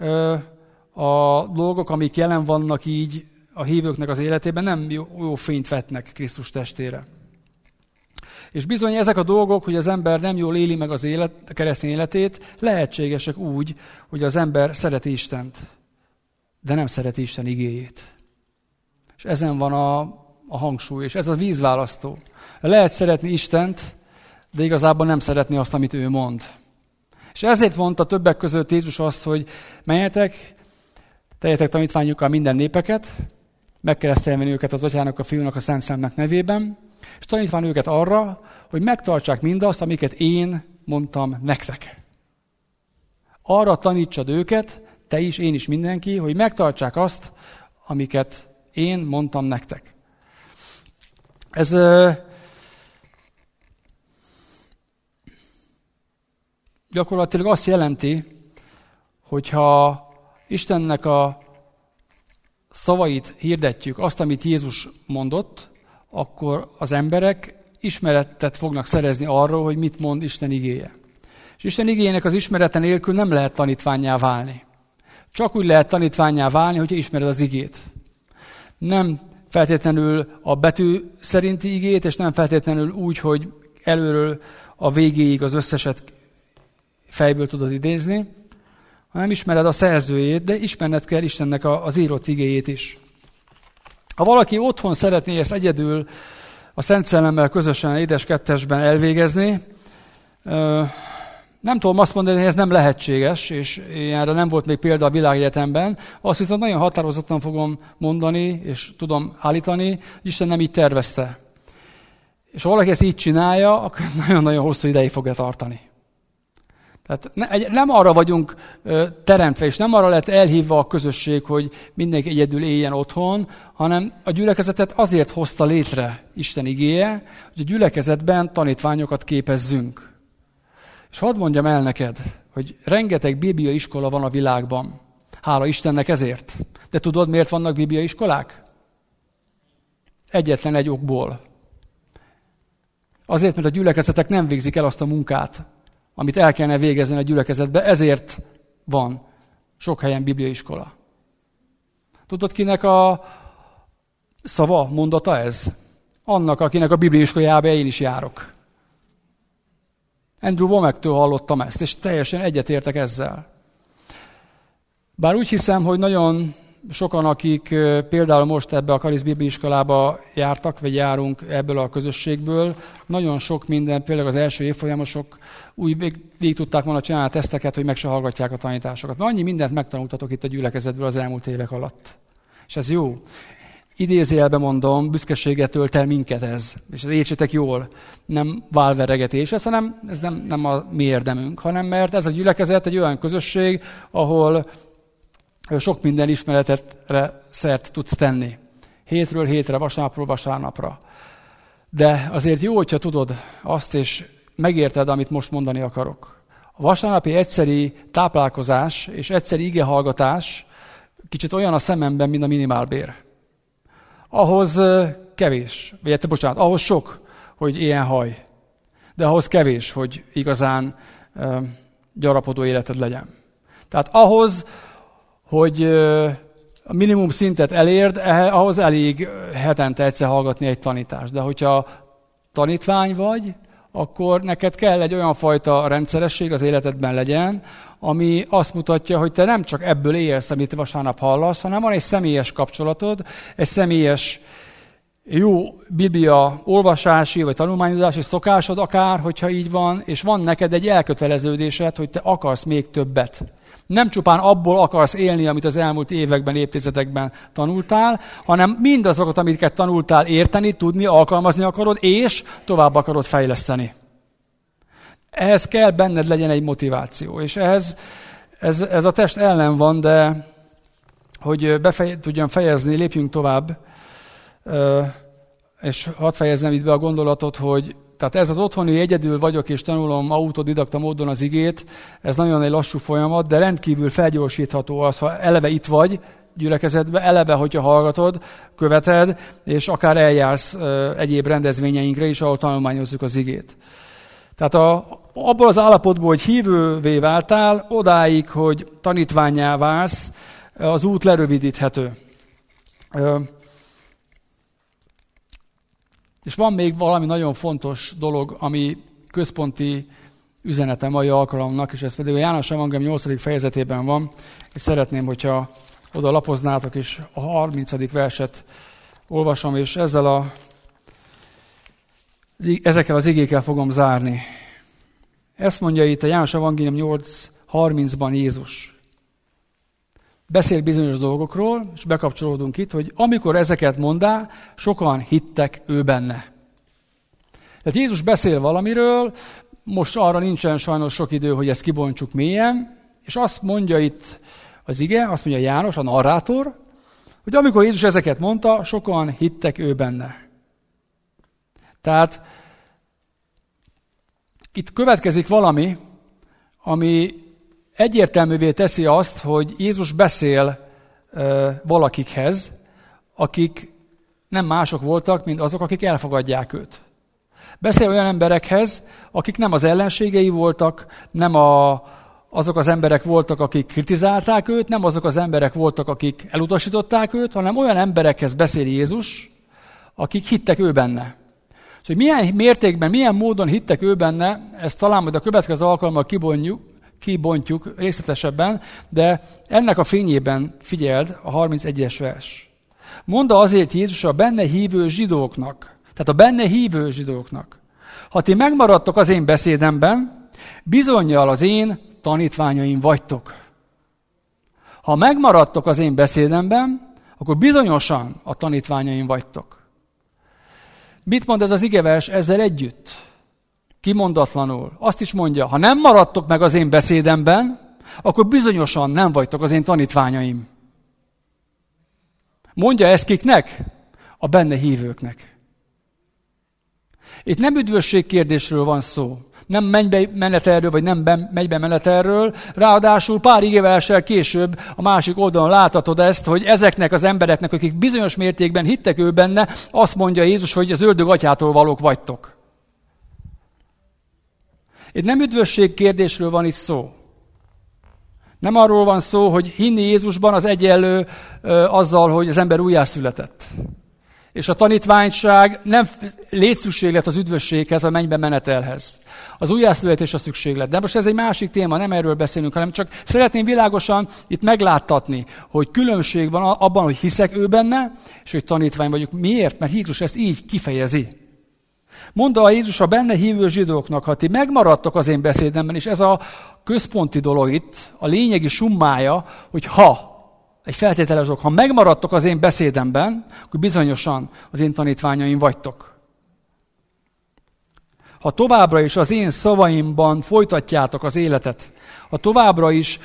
a dolgok, amik jelen vannak így a hívőknek az életében, nem jó fényt vetnek Krisztus testére. És bizony ezek a dolgok, hogy az ember nem jól éli meg a keresztény életét, lehetségesek úgy, hogy az ember szereti Istent, de nem szereti Isten igéjét. És ezen van a hangsúly, és ez a vízválasztó. Lehet szeretni Istent, de igazából nem szeretni azt, amit ő mond. És ezért mondta többek között Jézus azt, hogy menjetek, tegyetek tanítványokkal minden népeket, megkeresztelni őket az Atyának, a Fiúnak, a Szent Szellemnek nevében, és tanítván őket arra, hogy megtartsák mindazt, amiket én mondtam nektek. Arra tanítsad őket, te is, én is, mindenki, hogy megtartsák azt, amiket én mondtam nektek. Ez gyakorlatilag azt jelenti, hogyha Istennek a szavait hirdetjük, azt, amit Jézus mondott, akkor az emberek ismeretet fognak szerezni arról, hogy mit mond Isten igéje. És Isten igéjének az ismerete nélkül nem lehet tanítvánnyá válni. Csak úgy lehet tanítvánnyá válni, hogyha ismered az igét. Nem feltétlenül a betű szerinti igét, és nem feltétlenül úgy, hogy előről a végéig az összeset fejből tudod idézni, hanem ismered a szerzőjét, de ismerned kell Istennek az írott igéjét is. Ha valaki otthon szeretné ezt egyedül a Szent Szellemmel közösen édes kettesben elvégezni, nem tudom azt mondani, hogy ez nem lehetséges, és ilyenre nem volt még példa a világegyetemben, azt viszont nagyon határozottan fogom mondani, és tudom állítani, hogy Isten nem így tervezte. És ha valaki ezt így csinálja, akkor nagyon-nagyon hosszú ideig fogja tartani. Tehát nem arra vagyunk teremtve, és nem arra lett elhívva a közösség, hogy mindenki egyedül éljen otthon, hanem a gyülekezetet azért hozta létre Isten igéje, hogy a gyülekezetben tanítványokat képezzünk. És hadd mondjam el neked, hogy rengeteg bibliai iskola van a világban. Hála Istennek ezért. De tudod, miért vannak bibliai iskolák? Egyetlen egy okból. Azért, mert a gyülekezetek nem végzik el azt a munkát, amit el kellene végezni a gyülekezetbe, ezért van sok helyen bibliai iskola. Tudod, kinek a szava, mondata ez? Annak, akinek a bibliai iskolájába én is járok. Andrew Womack-től hallottam ezt, és teljesen egyetértek ezzel. Bár úgy hiszem, hogy nagyon sokan, akik például most ebbe a Karisz Biblia iskolába jártak, vagy járunk ebből a közösségből, nagyon sok minden, például az első évfolyamosok úgy végig tudták volna csinálni a teszteket, hogy meg se hallgatják a tanításokat. Annyi mindent megtanultatok itt a gyülekezetből az elmúlt évek alatt. És ez jó. Idézőjelben mondom, büszkeséget tölt el minket ez. És értsétek jól, nem válveregetés ez, hanem ez nem a mi érdemünk, hanem mert ez a gyülekezet egy olyan közösség, ahol sok minden ismeretetre szert tudsz tenni. Hétről hétre, vasárnapról vasárnapra. De azért jó, hogyha tudod azt, és megérted, amit most mondani akarok. A vasárnapi egyszeri táplálkozás és egyszeri igehallgatás kicsit olyan a szememben, mint a minimálbér. Ahhoz kevés, ahhoz sok, hogy ilyen haj. De ahhoz kevés, hogy igazán gyarapodó életed legyen. Tehát ahhoz, hogy a minimum szintet elérd, ahhoz elég hetente egyszer hallgatni egy tanítást. De hogyha tanítvány vagy, akkor neked kell egy olyan fajta rendszeresség az életedben legyen, ami azt mutatja, hogy te nem csak ebből élsz, amit vasárnap hallasz, hanem van egy személyes kapcsolatod, egy személyes jó Biblia olvasási vagy tanulmányozási szokásod akár, hogyha így van, és van neked egy elköteleződésed, hogy te akarsz még többet. Nem csupán abból akarsz élni, amit az elmúlt években, évtizedekben tanultál, hanem mindazokat, amiket tanultál, érteni, tudni, alkalmazni akarod, és tovább akarod fejleszteni. Ehhez kell benned legyen egy motiváció, és ez a test ellen van, de hogy tudjam fejezni, lépjünk tovább, és hadd fejezzem itt be a gondolatot, hogy tehát ez az otthoni egyedül vagyok és tanulom autodidakta módon az igét, ez nagyon egy lassú folyamat, de rendkívül felgyorsítható az, ha eleve itt vagy gyülekezetben, eleve, hogyha hallgatod, követed, és akár eljársz egyéb rendezvényeinkre is, ahol tanulmányozzuk az igét. Tehát abból az állapotból, hogy hívővé váltál, odáig, hogy tanítvánnyá válsz, az út lerövidíthető. És van még valami nagyon fontos dolog, ami központi üzenete mai alkalomnak, és ez pedig a János Evangélium 8. fejezetében van, és szeretném, hogyha oda lapoznátok, és a 30. verset olvasom, és ezekkel az igékkel fogom zárni. Ezt mondja itt a János Evangélium 8.30-ban Jézus. Beszél bizonyos dolgokról, és bekapcsolódunk itt, hogy amikor ezeket mondá, sokan hittek ő benne. Tehát Jézus beszél valamiről, most arra nincsen sajnos sok idő, hogy ezt kibontsuk mélyen, és azt mondja itt az ige, azt mondja János, a narrátor, hogy amikor Jézus ezeket mondta, sokan hittek ő benne. Tehát itt következik valami, ami egyértelművé teszi azt, hogy Jézus beszél valakikhez, akik nem mások voltak, mint azok, akik elfogadják őt. Beszél olyan emberekhez, akik nem az ellenségei voltak, nem azok az emberek voltak, akik kritizálták őt, nem azok az emberek voltak, akik elutasították őt, hanem olyan emberekhez beszél Jézus, akik hittek ő benne. És hogy milyen mértékben, milyen módon hittek ő benne, ezt talán majd a következő alkalommal kibontjuk részletesebben, de ennek a fényében figyeld a 31-es vers. Mondta azért Jézus a benne hívő zsidóknak, tehát a benne hívő zsidóknak, ha ti megmaradtok az én beszédemben, bizonnyal az én tanítványaim vagytok. Ha megmaradtok az én beszédemben, akkor bizonyosan a tanítványaim vagytok. Mit mond ez az igevers ezzel együtt? Kimondatlanul. Azt is mondja, ha nem maradtok meg az én beszédemben, akkor bizonyosan nem vagytok az én tanítványaim. Mondja ezt kiknek? A benne hívőknek. Itt nem üdvösség kérdésről van szó. Nem mennybe menetelről, vagy nem mennybe menetelről. Ráadásul pár igeverssel később a másik oldalon láthatod ezt, hogy ezeknek az embereknek, akik bizonyos mértékben hittek ő benne, azt mondja Jézus, hogy az ördög atyától valók vagytok. Itt nem üdvösség kérdésről van itt szó. Nem arról van szó, hogy hinni Jézusban az egyenlő azzal, hogy az ember újjászületett. És a tanítványság nem létszükséglet az üdvösséghez, a mennybe menetelhez. Az újjászületés a szükséglet. De most ez egy másik téma, nem erről beszélünk, hanem csak szeretném világosan itt megláttatni, hogy különbség van abban, hogy hiszek ő benne, és hogy tanítvány vagyok. Miért? Mert Jézus ezt így kifejezi. Mondta a Jézus a benne hívő zsidóknak, ha ti megmaradtok az én beszédemben, és ez a központi dolog itt, a lényegi summája, hogy egy feltételes dolog, ha megmaradtok az én beszédemben, akkor bizonyosan az én tanítványaim vagytok. Ha továbbra is az én szavaimban folytatjátok az életet, ha továbbra is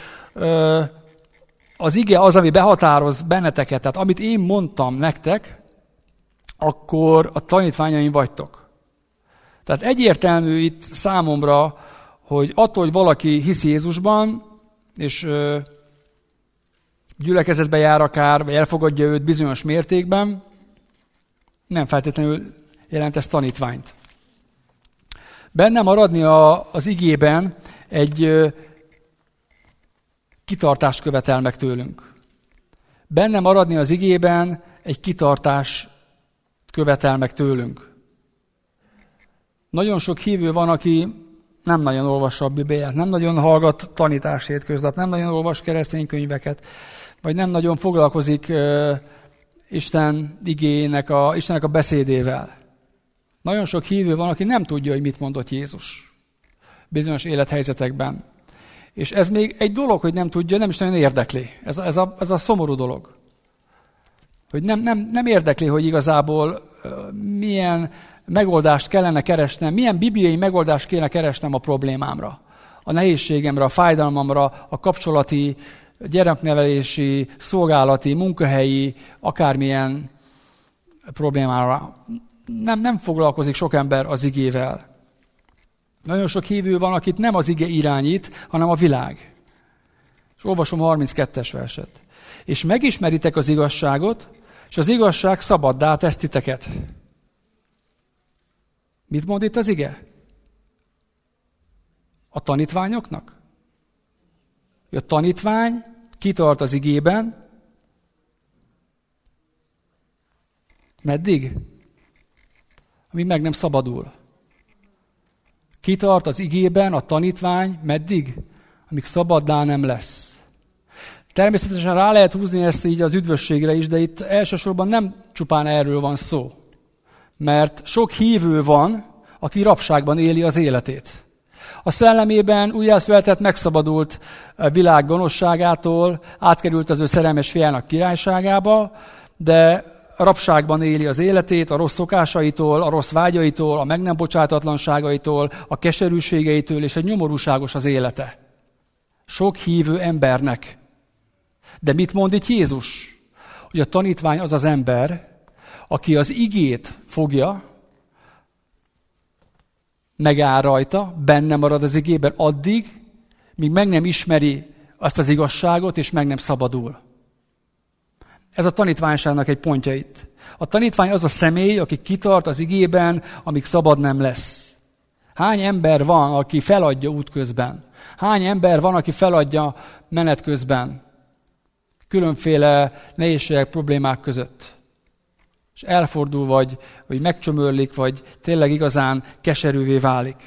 az ige az, ami behatároz benneteket, tehát amit én mondtam nektek, akkor a tanítványaim vagytok. Tehát egyértelmű itt számomra, hogy attól, hogy valaki hisz Jézusban, és gyülekezetbe jár akár, vagy elfogadja őt bizonyos mértékben, nem feltétlenül jelent ez tanítványt. Benne maradni az igében egy kitartást követel meg tőlünk. Benne maradni az igében egy kitartás követel meg tőlünk. Nagyon sok hívő van, aki nem nagyon olvassa a Bibliát, nem nagyon hallgat tanítást hétköznap, nem nagyon olvas keresztény könyveket, vagy nem nagyon foglalkozik Isten igének, Istennek a beszédével. Nagyon sok hívő van, aki nem tudja, hogy mit mondott Jézus bizonyos élethelyzetekben. És ez még egy dolog, hogy nem tudja, nem is nagyon érdekli. Ez a szomorú dolog. Hogy nem érdekli, hogy igazából milyen megoldást kellene keresnem, milyen bibliai megoldást kéne keresnem a problémámra, a nehézségemre, a fájdalmamra, a kapcsolati, gyereknevelési, szolgálati, munkahelyi, akármilyen problémára. Nem foglalkozik sok ember az igével. Nagyon sok hívő van, akit nem az ige irányít, hanem a világ. És olvasom 32-es verset. És megismeritek az igazságot, és az igazság szabaddá tesz titeket. Mit mond itt az ige? A tanítványoknak? A tanítvány kitart az igében. Meddig? Amíg meg nem szabadul. Kitart az igében a tanítvány, meddig? Amíg szabaddá nem lesz. Természetesen rá lehet húzni ezt így az üdvösségre is, de itt elsősorban nem csupán erről van szó. Mert sok hívő van, aki rabságban éli az életét. A szellemében újjászületett, megszabadult a világ gonoszságától, átkerült az ő szerelmes fiának királyságába, de rabságban éli az életét, a rossz szokásaitól, a rossz vágyaitól, a meg nem bocsátatlanságaitól, a keserűségeitől, és egy nyomorúságos az élete. Sok hívő embernek. De mit mond itt Jézus? Hogy a tanítvány az az ember, aki az igét fogja, megáll rajta, benne marad az igében addig, míg meg nem ismeri azt az igazságot, és meg nem szabadul. Ez a tanítványságnak egy pontja itt. A tanítvány az a személy, aki kitart az igében, amíg szabad nem lesz. Hány ember van, aki feladja útközben? Hány ember van, aki feladja menet közben? Különféle nehézségek, problémák között. És elfordul, vagy megcsömörlik, vagy tényleg igazán keserűvé válik.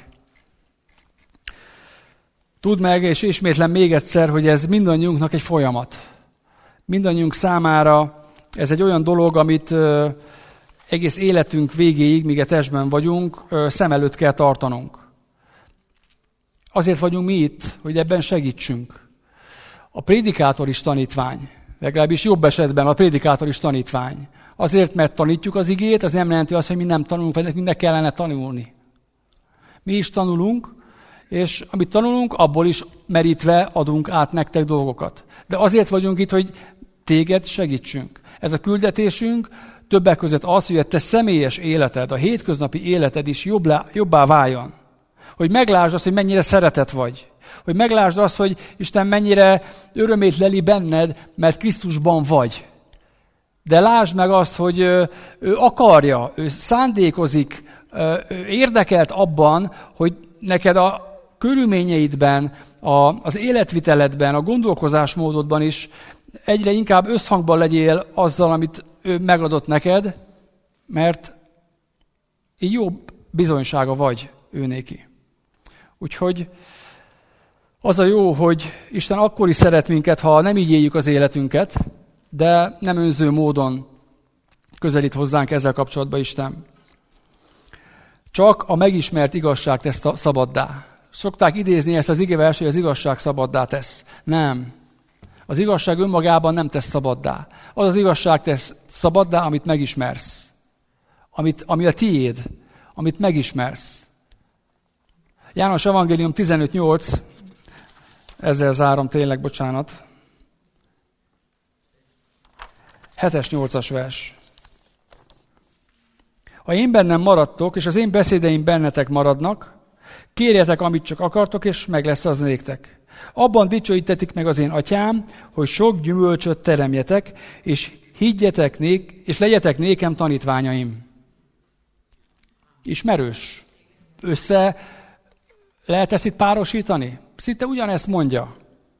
Tudd meg, és ismétlem még egyszer, hogy ez mindannyiunknak egy folyamat. Mindannyiunk számára ez egy olyan dolog, amit egész életünk végéig, míg a testben vagyunk, szem előtt kell tartanunk. Azért vagyunk mi itt, hogy ebben segítsünk. A prédikátor is tanítvány, legalábbis jobb esetben a prédikátor is tanítvány. Azért, mert tanítjuk az igét, az nem jelenti azt, hogy mi nem tanulunk, vagy nekünk ne kellene tanulni. Mi is tanulunk, és amit tanulunk, abból is merítve adunk át nektek dolgokat. De azért vagyunk itt, hogy téged segítsünk. Ez a küldetésünk többek között az, hogy a te személyes életed, a hétköznapi életed is jobbá váljon. Hogy meglásd azt, hogy mennyire szeretet vagy. Hogy meglásd azt, hogy Isten mennyire örömét leli benned, mert Krisztusban vagy. De lásd meg azt, hogy ő akarja, ő szándékozik, ő érdekelt abban, hogy neked a körülményeidben, az életviteledben, a gondolkozásmódodban is egyre inkább összhangban legyél azzal, amit ő megadott neked, mert így jobb bizonysága vagy őnéki. Úgyhogy az a jó, hogy Isten akkor is szeret minket, ha nem így éljük az életünket, de nem önző módon közelít hozzánk ezzel kapcsolatban Isten. Csak a megismert igazság tesz szabaddá. Szokták idézni ezt az igevers, hogy az igazság szabaddá tesz. Nem. Az igazság önmagában nem tesz szabaddá. Az az igazság tesz szabaddá, amit megismersz. Ami a tiéd, amit megismersz. János Evangélium 15:8, ezzel zárom tényleg, bocsánat. 7-8 vers. Ha én bennem maradtok, és az én beszédeim bennetek maradnak, kérjetek, amit csak akartok, és meg lesz az néktek. Abban dicsőítetik meg az én atyám, hogy sok gyümölcsöt teremjetek, és higgyetek és legyetek nékem tanítványaim. Ismerős? Össze lehet ezt itt párosítani? Szinte ugyanezt mondja.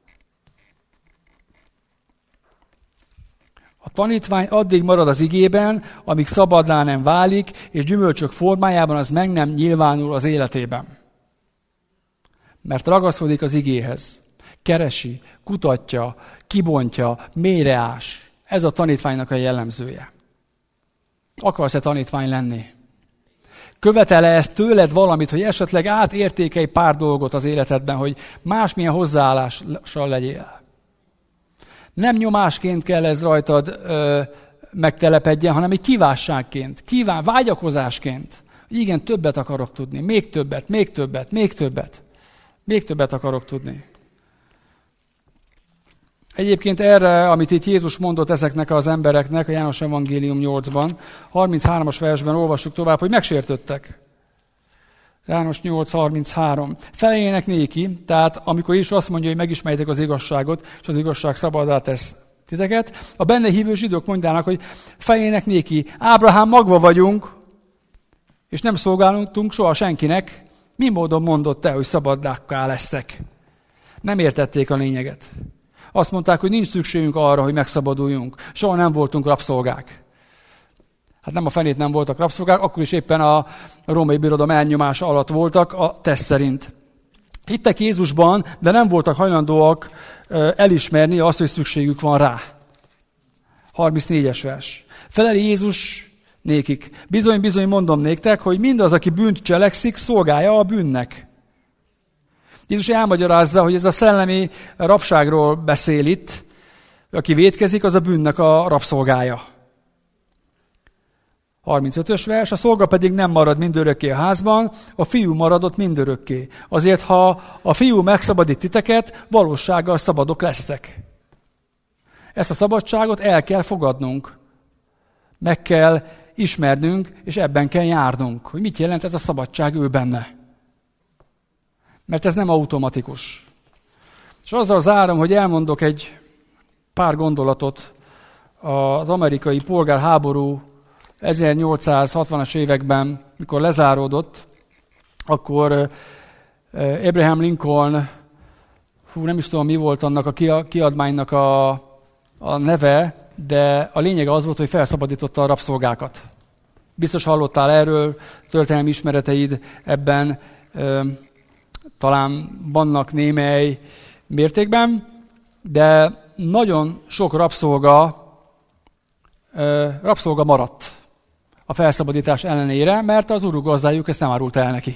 A tanítvány addig marad az igében, amíg szabaddá nem válik, és gyümölcsök formájában az meg nem nyilvánul az életében. Mert ragaszkodik az igéhez. Keresi, kutatja, kibontja, mélyreás. Ez a tanítványnak a jellemzője. Akarsz-e tanítvány lenni? Követel-e ezt tőled valamit, hogy esetleg átértékelj pár dolgot az életedben, hogy másmilyen hozzáállással legyél? Nem nyomásként kell ez rajtad megtelepedjen, hanem egy kívánságként, vágyakozásként. Igen, többet akarok tudni, még többet akarok tudni. Egyébként erre, amit itt Jézus mondott ezeknek az embereknek, a János Evangélium 8-ban, 33-as versben olvassuk tovább, hogy megsértődtek. János 8:33. Feleljének néki, tehát amikor Jézus azt mondja, hogy megismerjétek az igazságot, és az igazság szabaddá tesz titeket, a benne hívő zsidók mondjának, hogy feleljének néki, Ábrahám magva vagyunk, és nem szolgálunk soha senkinek, mi módon mondott te, hogy szabaddákká lesztek? Nem értették a lényeget. Azt mondták, hogy nincs szükségünk arra, hogy megszabaduljunk. Soha nem voltunk rabszolgák. Hát nem a fenét nem voltak rabszolgák, akkor is éppen a római birodalom elnyomása alatt voltak a test szerint. Hittek Jézusban, de nem voltak hajlandóak elismerni azt, hogy szükségük van rá. 34-es vers. Feleli Jézus nékik. Bizony mondom néktek, hogy mindaz, aki bűnt cselekszik, szolgálja a bűnnek. Jézus elmagyarázza, hogy ez a szellemi rabságról beszél itt. Aki vétkezik, az a bűnnek a rabszolgája. 35-ös vers, a szolga pedig nem marad mindörökké a házban, a fiú maradott mindörökké. Azért, ha a fiú megszabadít titeket, valósággal szabadok lesztek. Ezt a szabadságot el kell fogadnunk. Meg kell ismernünk, és ebben kell járnunk. Hogy mit jelent ez a szabadság ő benne. Mert ez nem automatikus. És azzal zárom, hogy elmondok egy pár gondolatot az amerikai polgárháború 1860-as években, mikor lezáródott, akkor Abraham Lincoln, nem is tudom, mi volt annak a kiadmánynak a neve, de a lényeg az volt, hogy felszabadította a rabszolgákat. Biztos hallottál erről, történelmi ismereteid ebben talán vannak némely mértékben, de nagyon sok rabszolga maradt a felszabadítás ellenére, mert az urugazdájuk ezt nem árult el neki.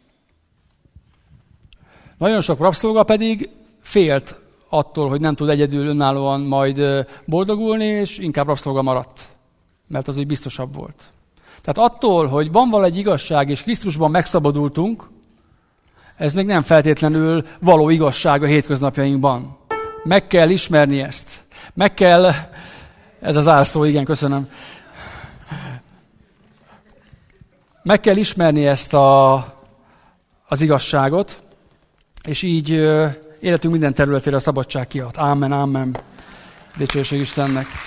Nagyon sok rabszolga pedig félt attól, hogy nem tud egyedül önállóan majd boldogulni, és inkább rabszolga maradt, mert az úgy biztosabb volt. Tehát attól, hogy van valahogy igazság, és Krisztusban megszabadultunk, ez még nem feltétlenül való igazság a hétköznapjainkban. Meg kell ismerni ezt. Meg kell, ez az árszó, igen, köszönöm. Meg kell ismerni ezt az igazságot, és így életünk minden területére a szabadság kiad. Ámen, ámen. Dicsőség Istennek.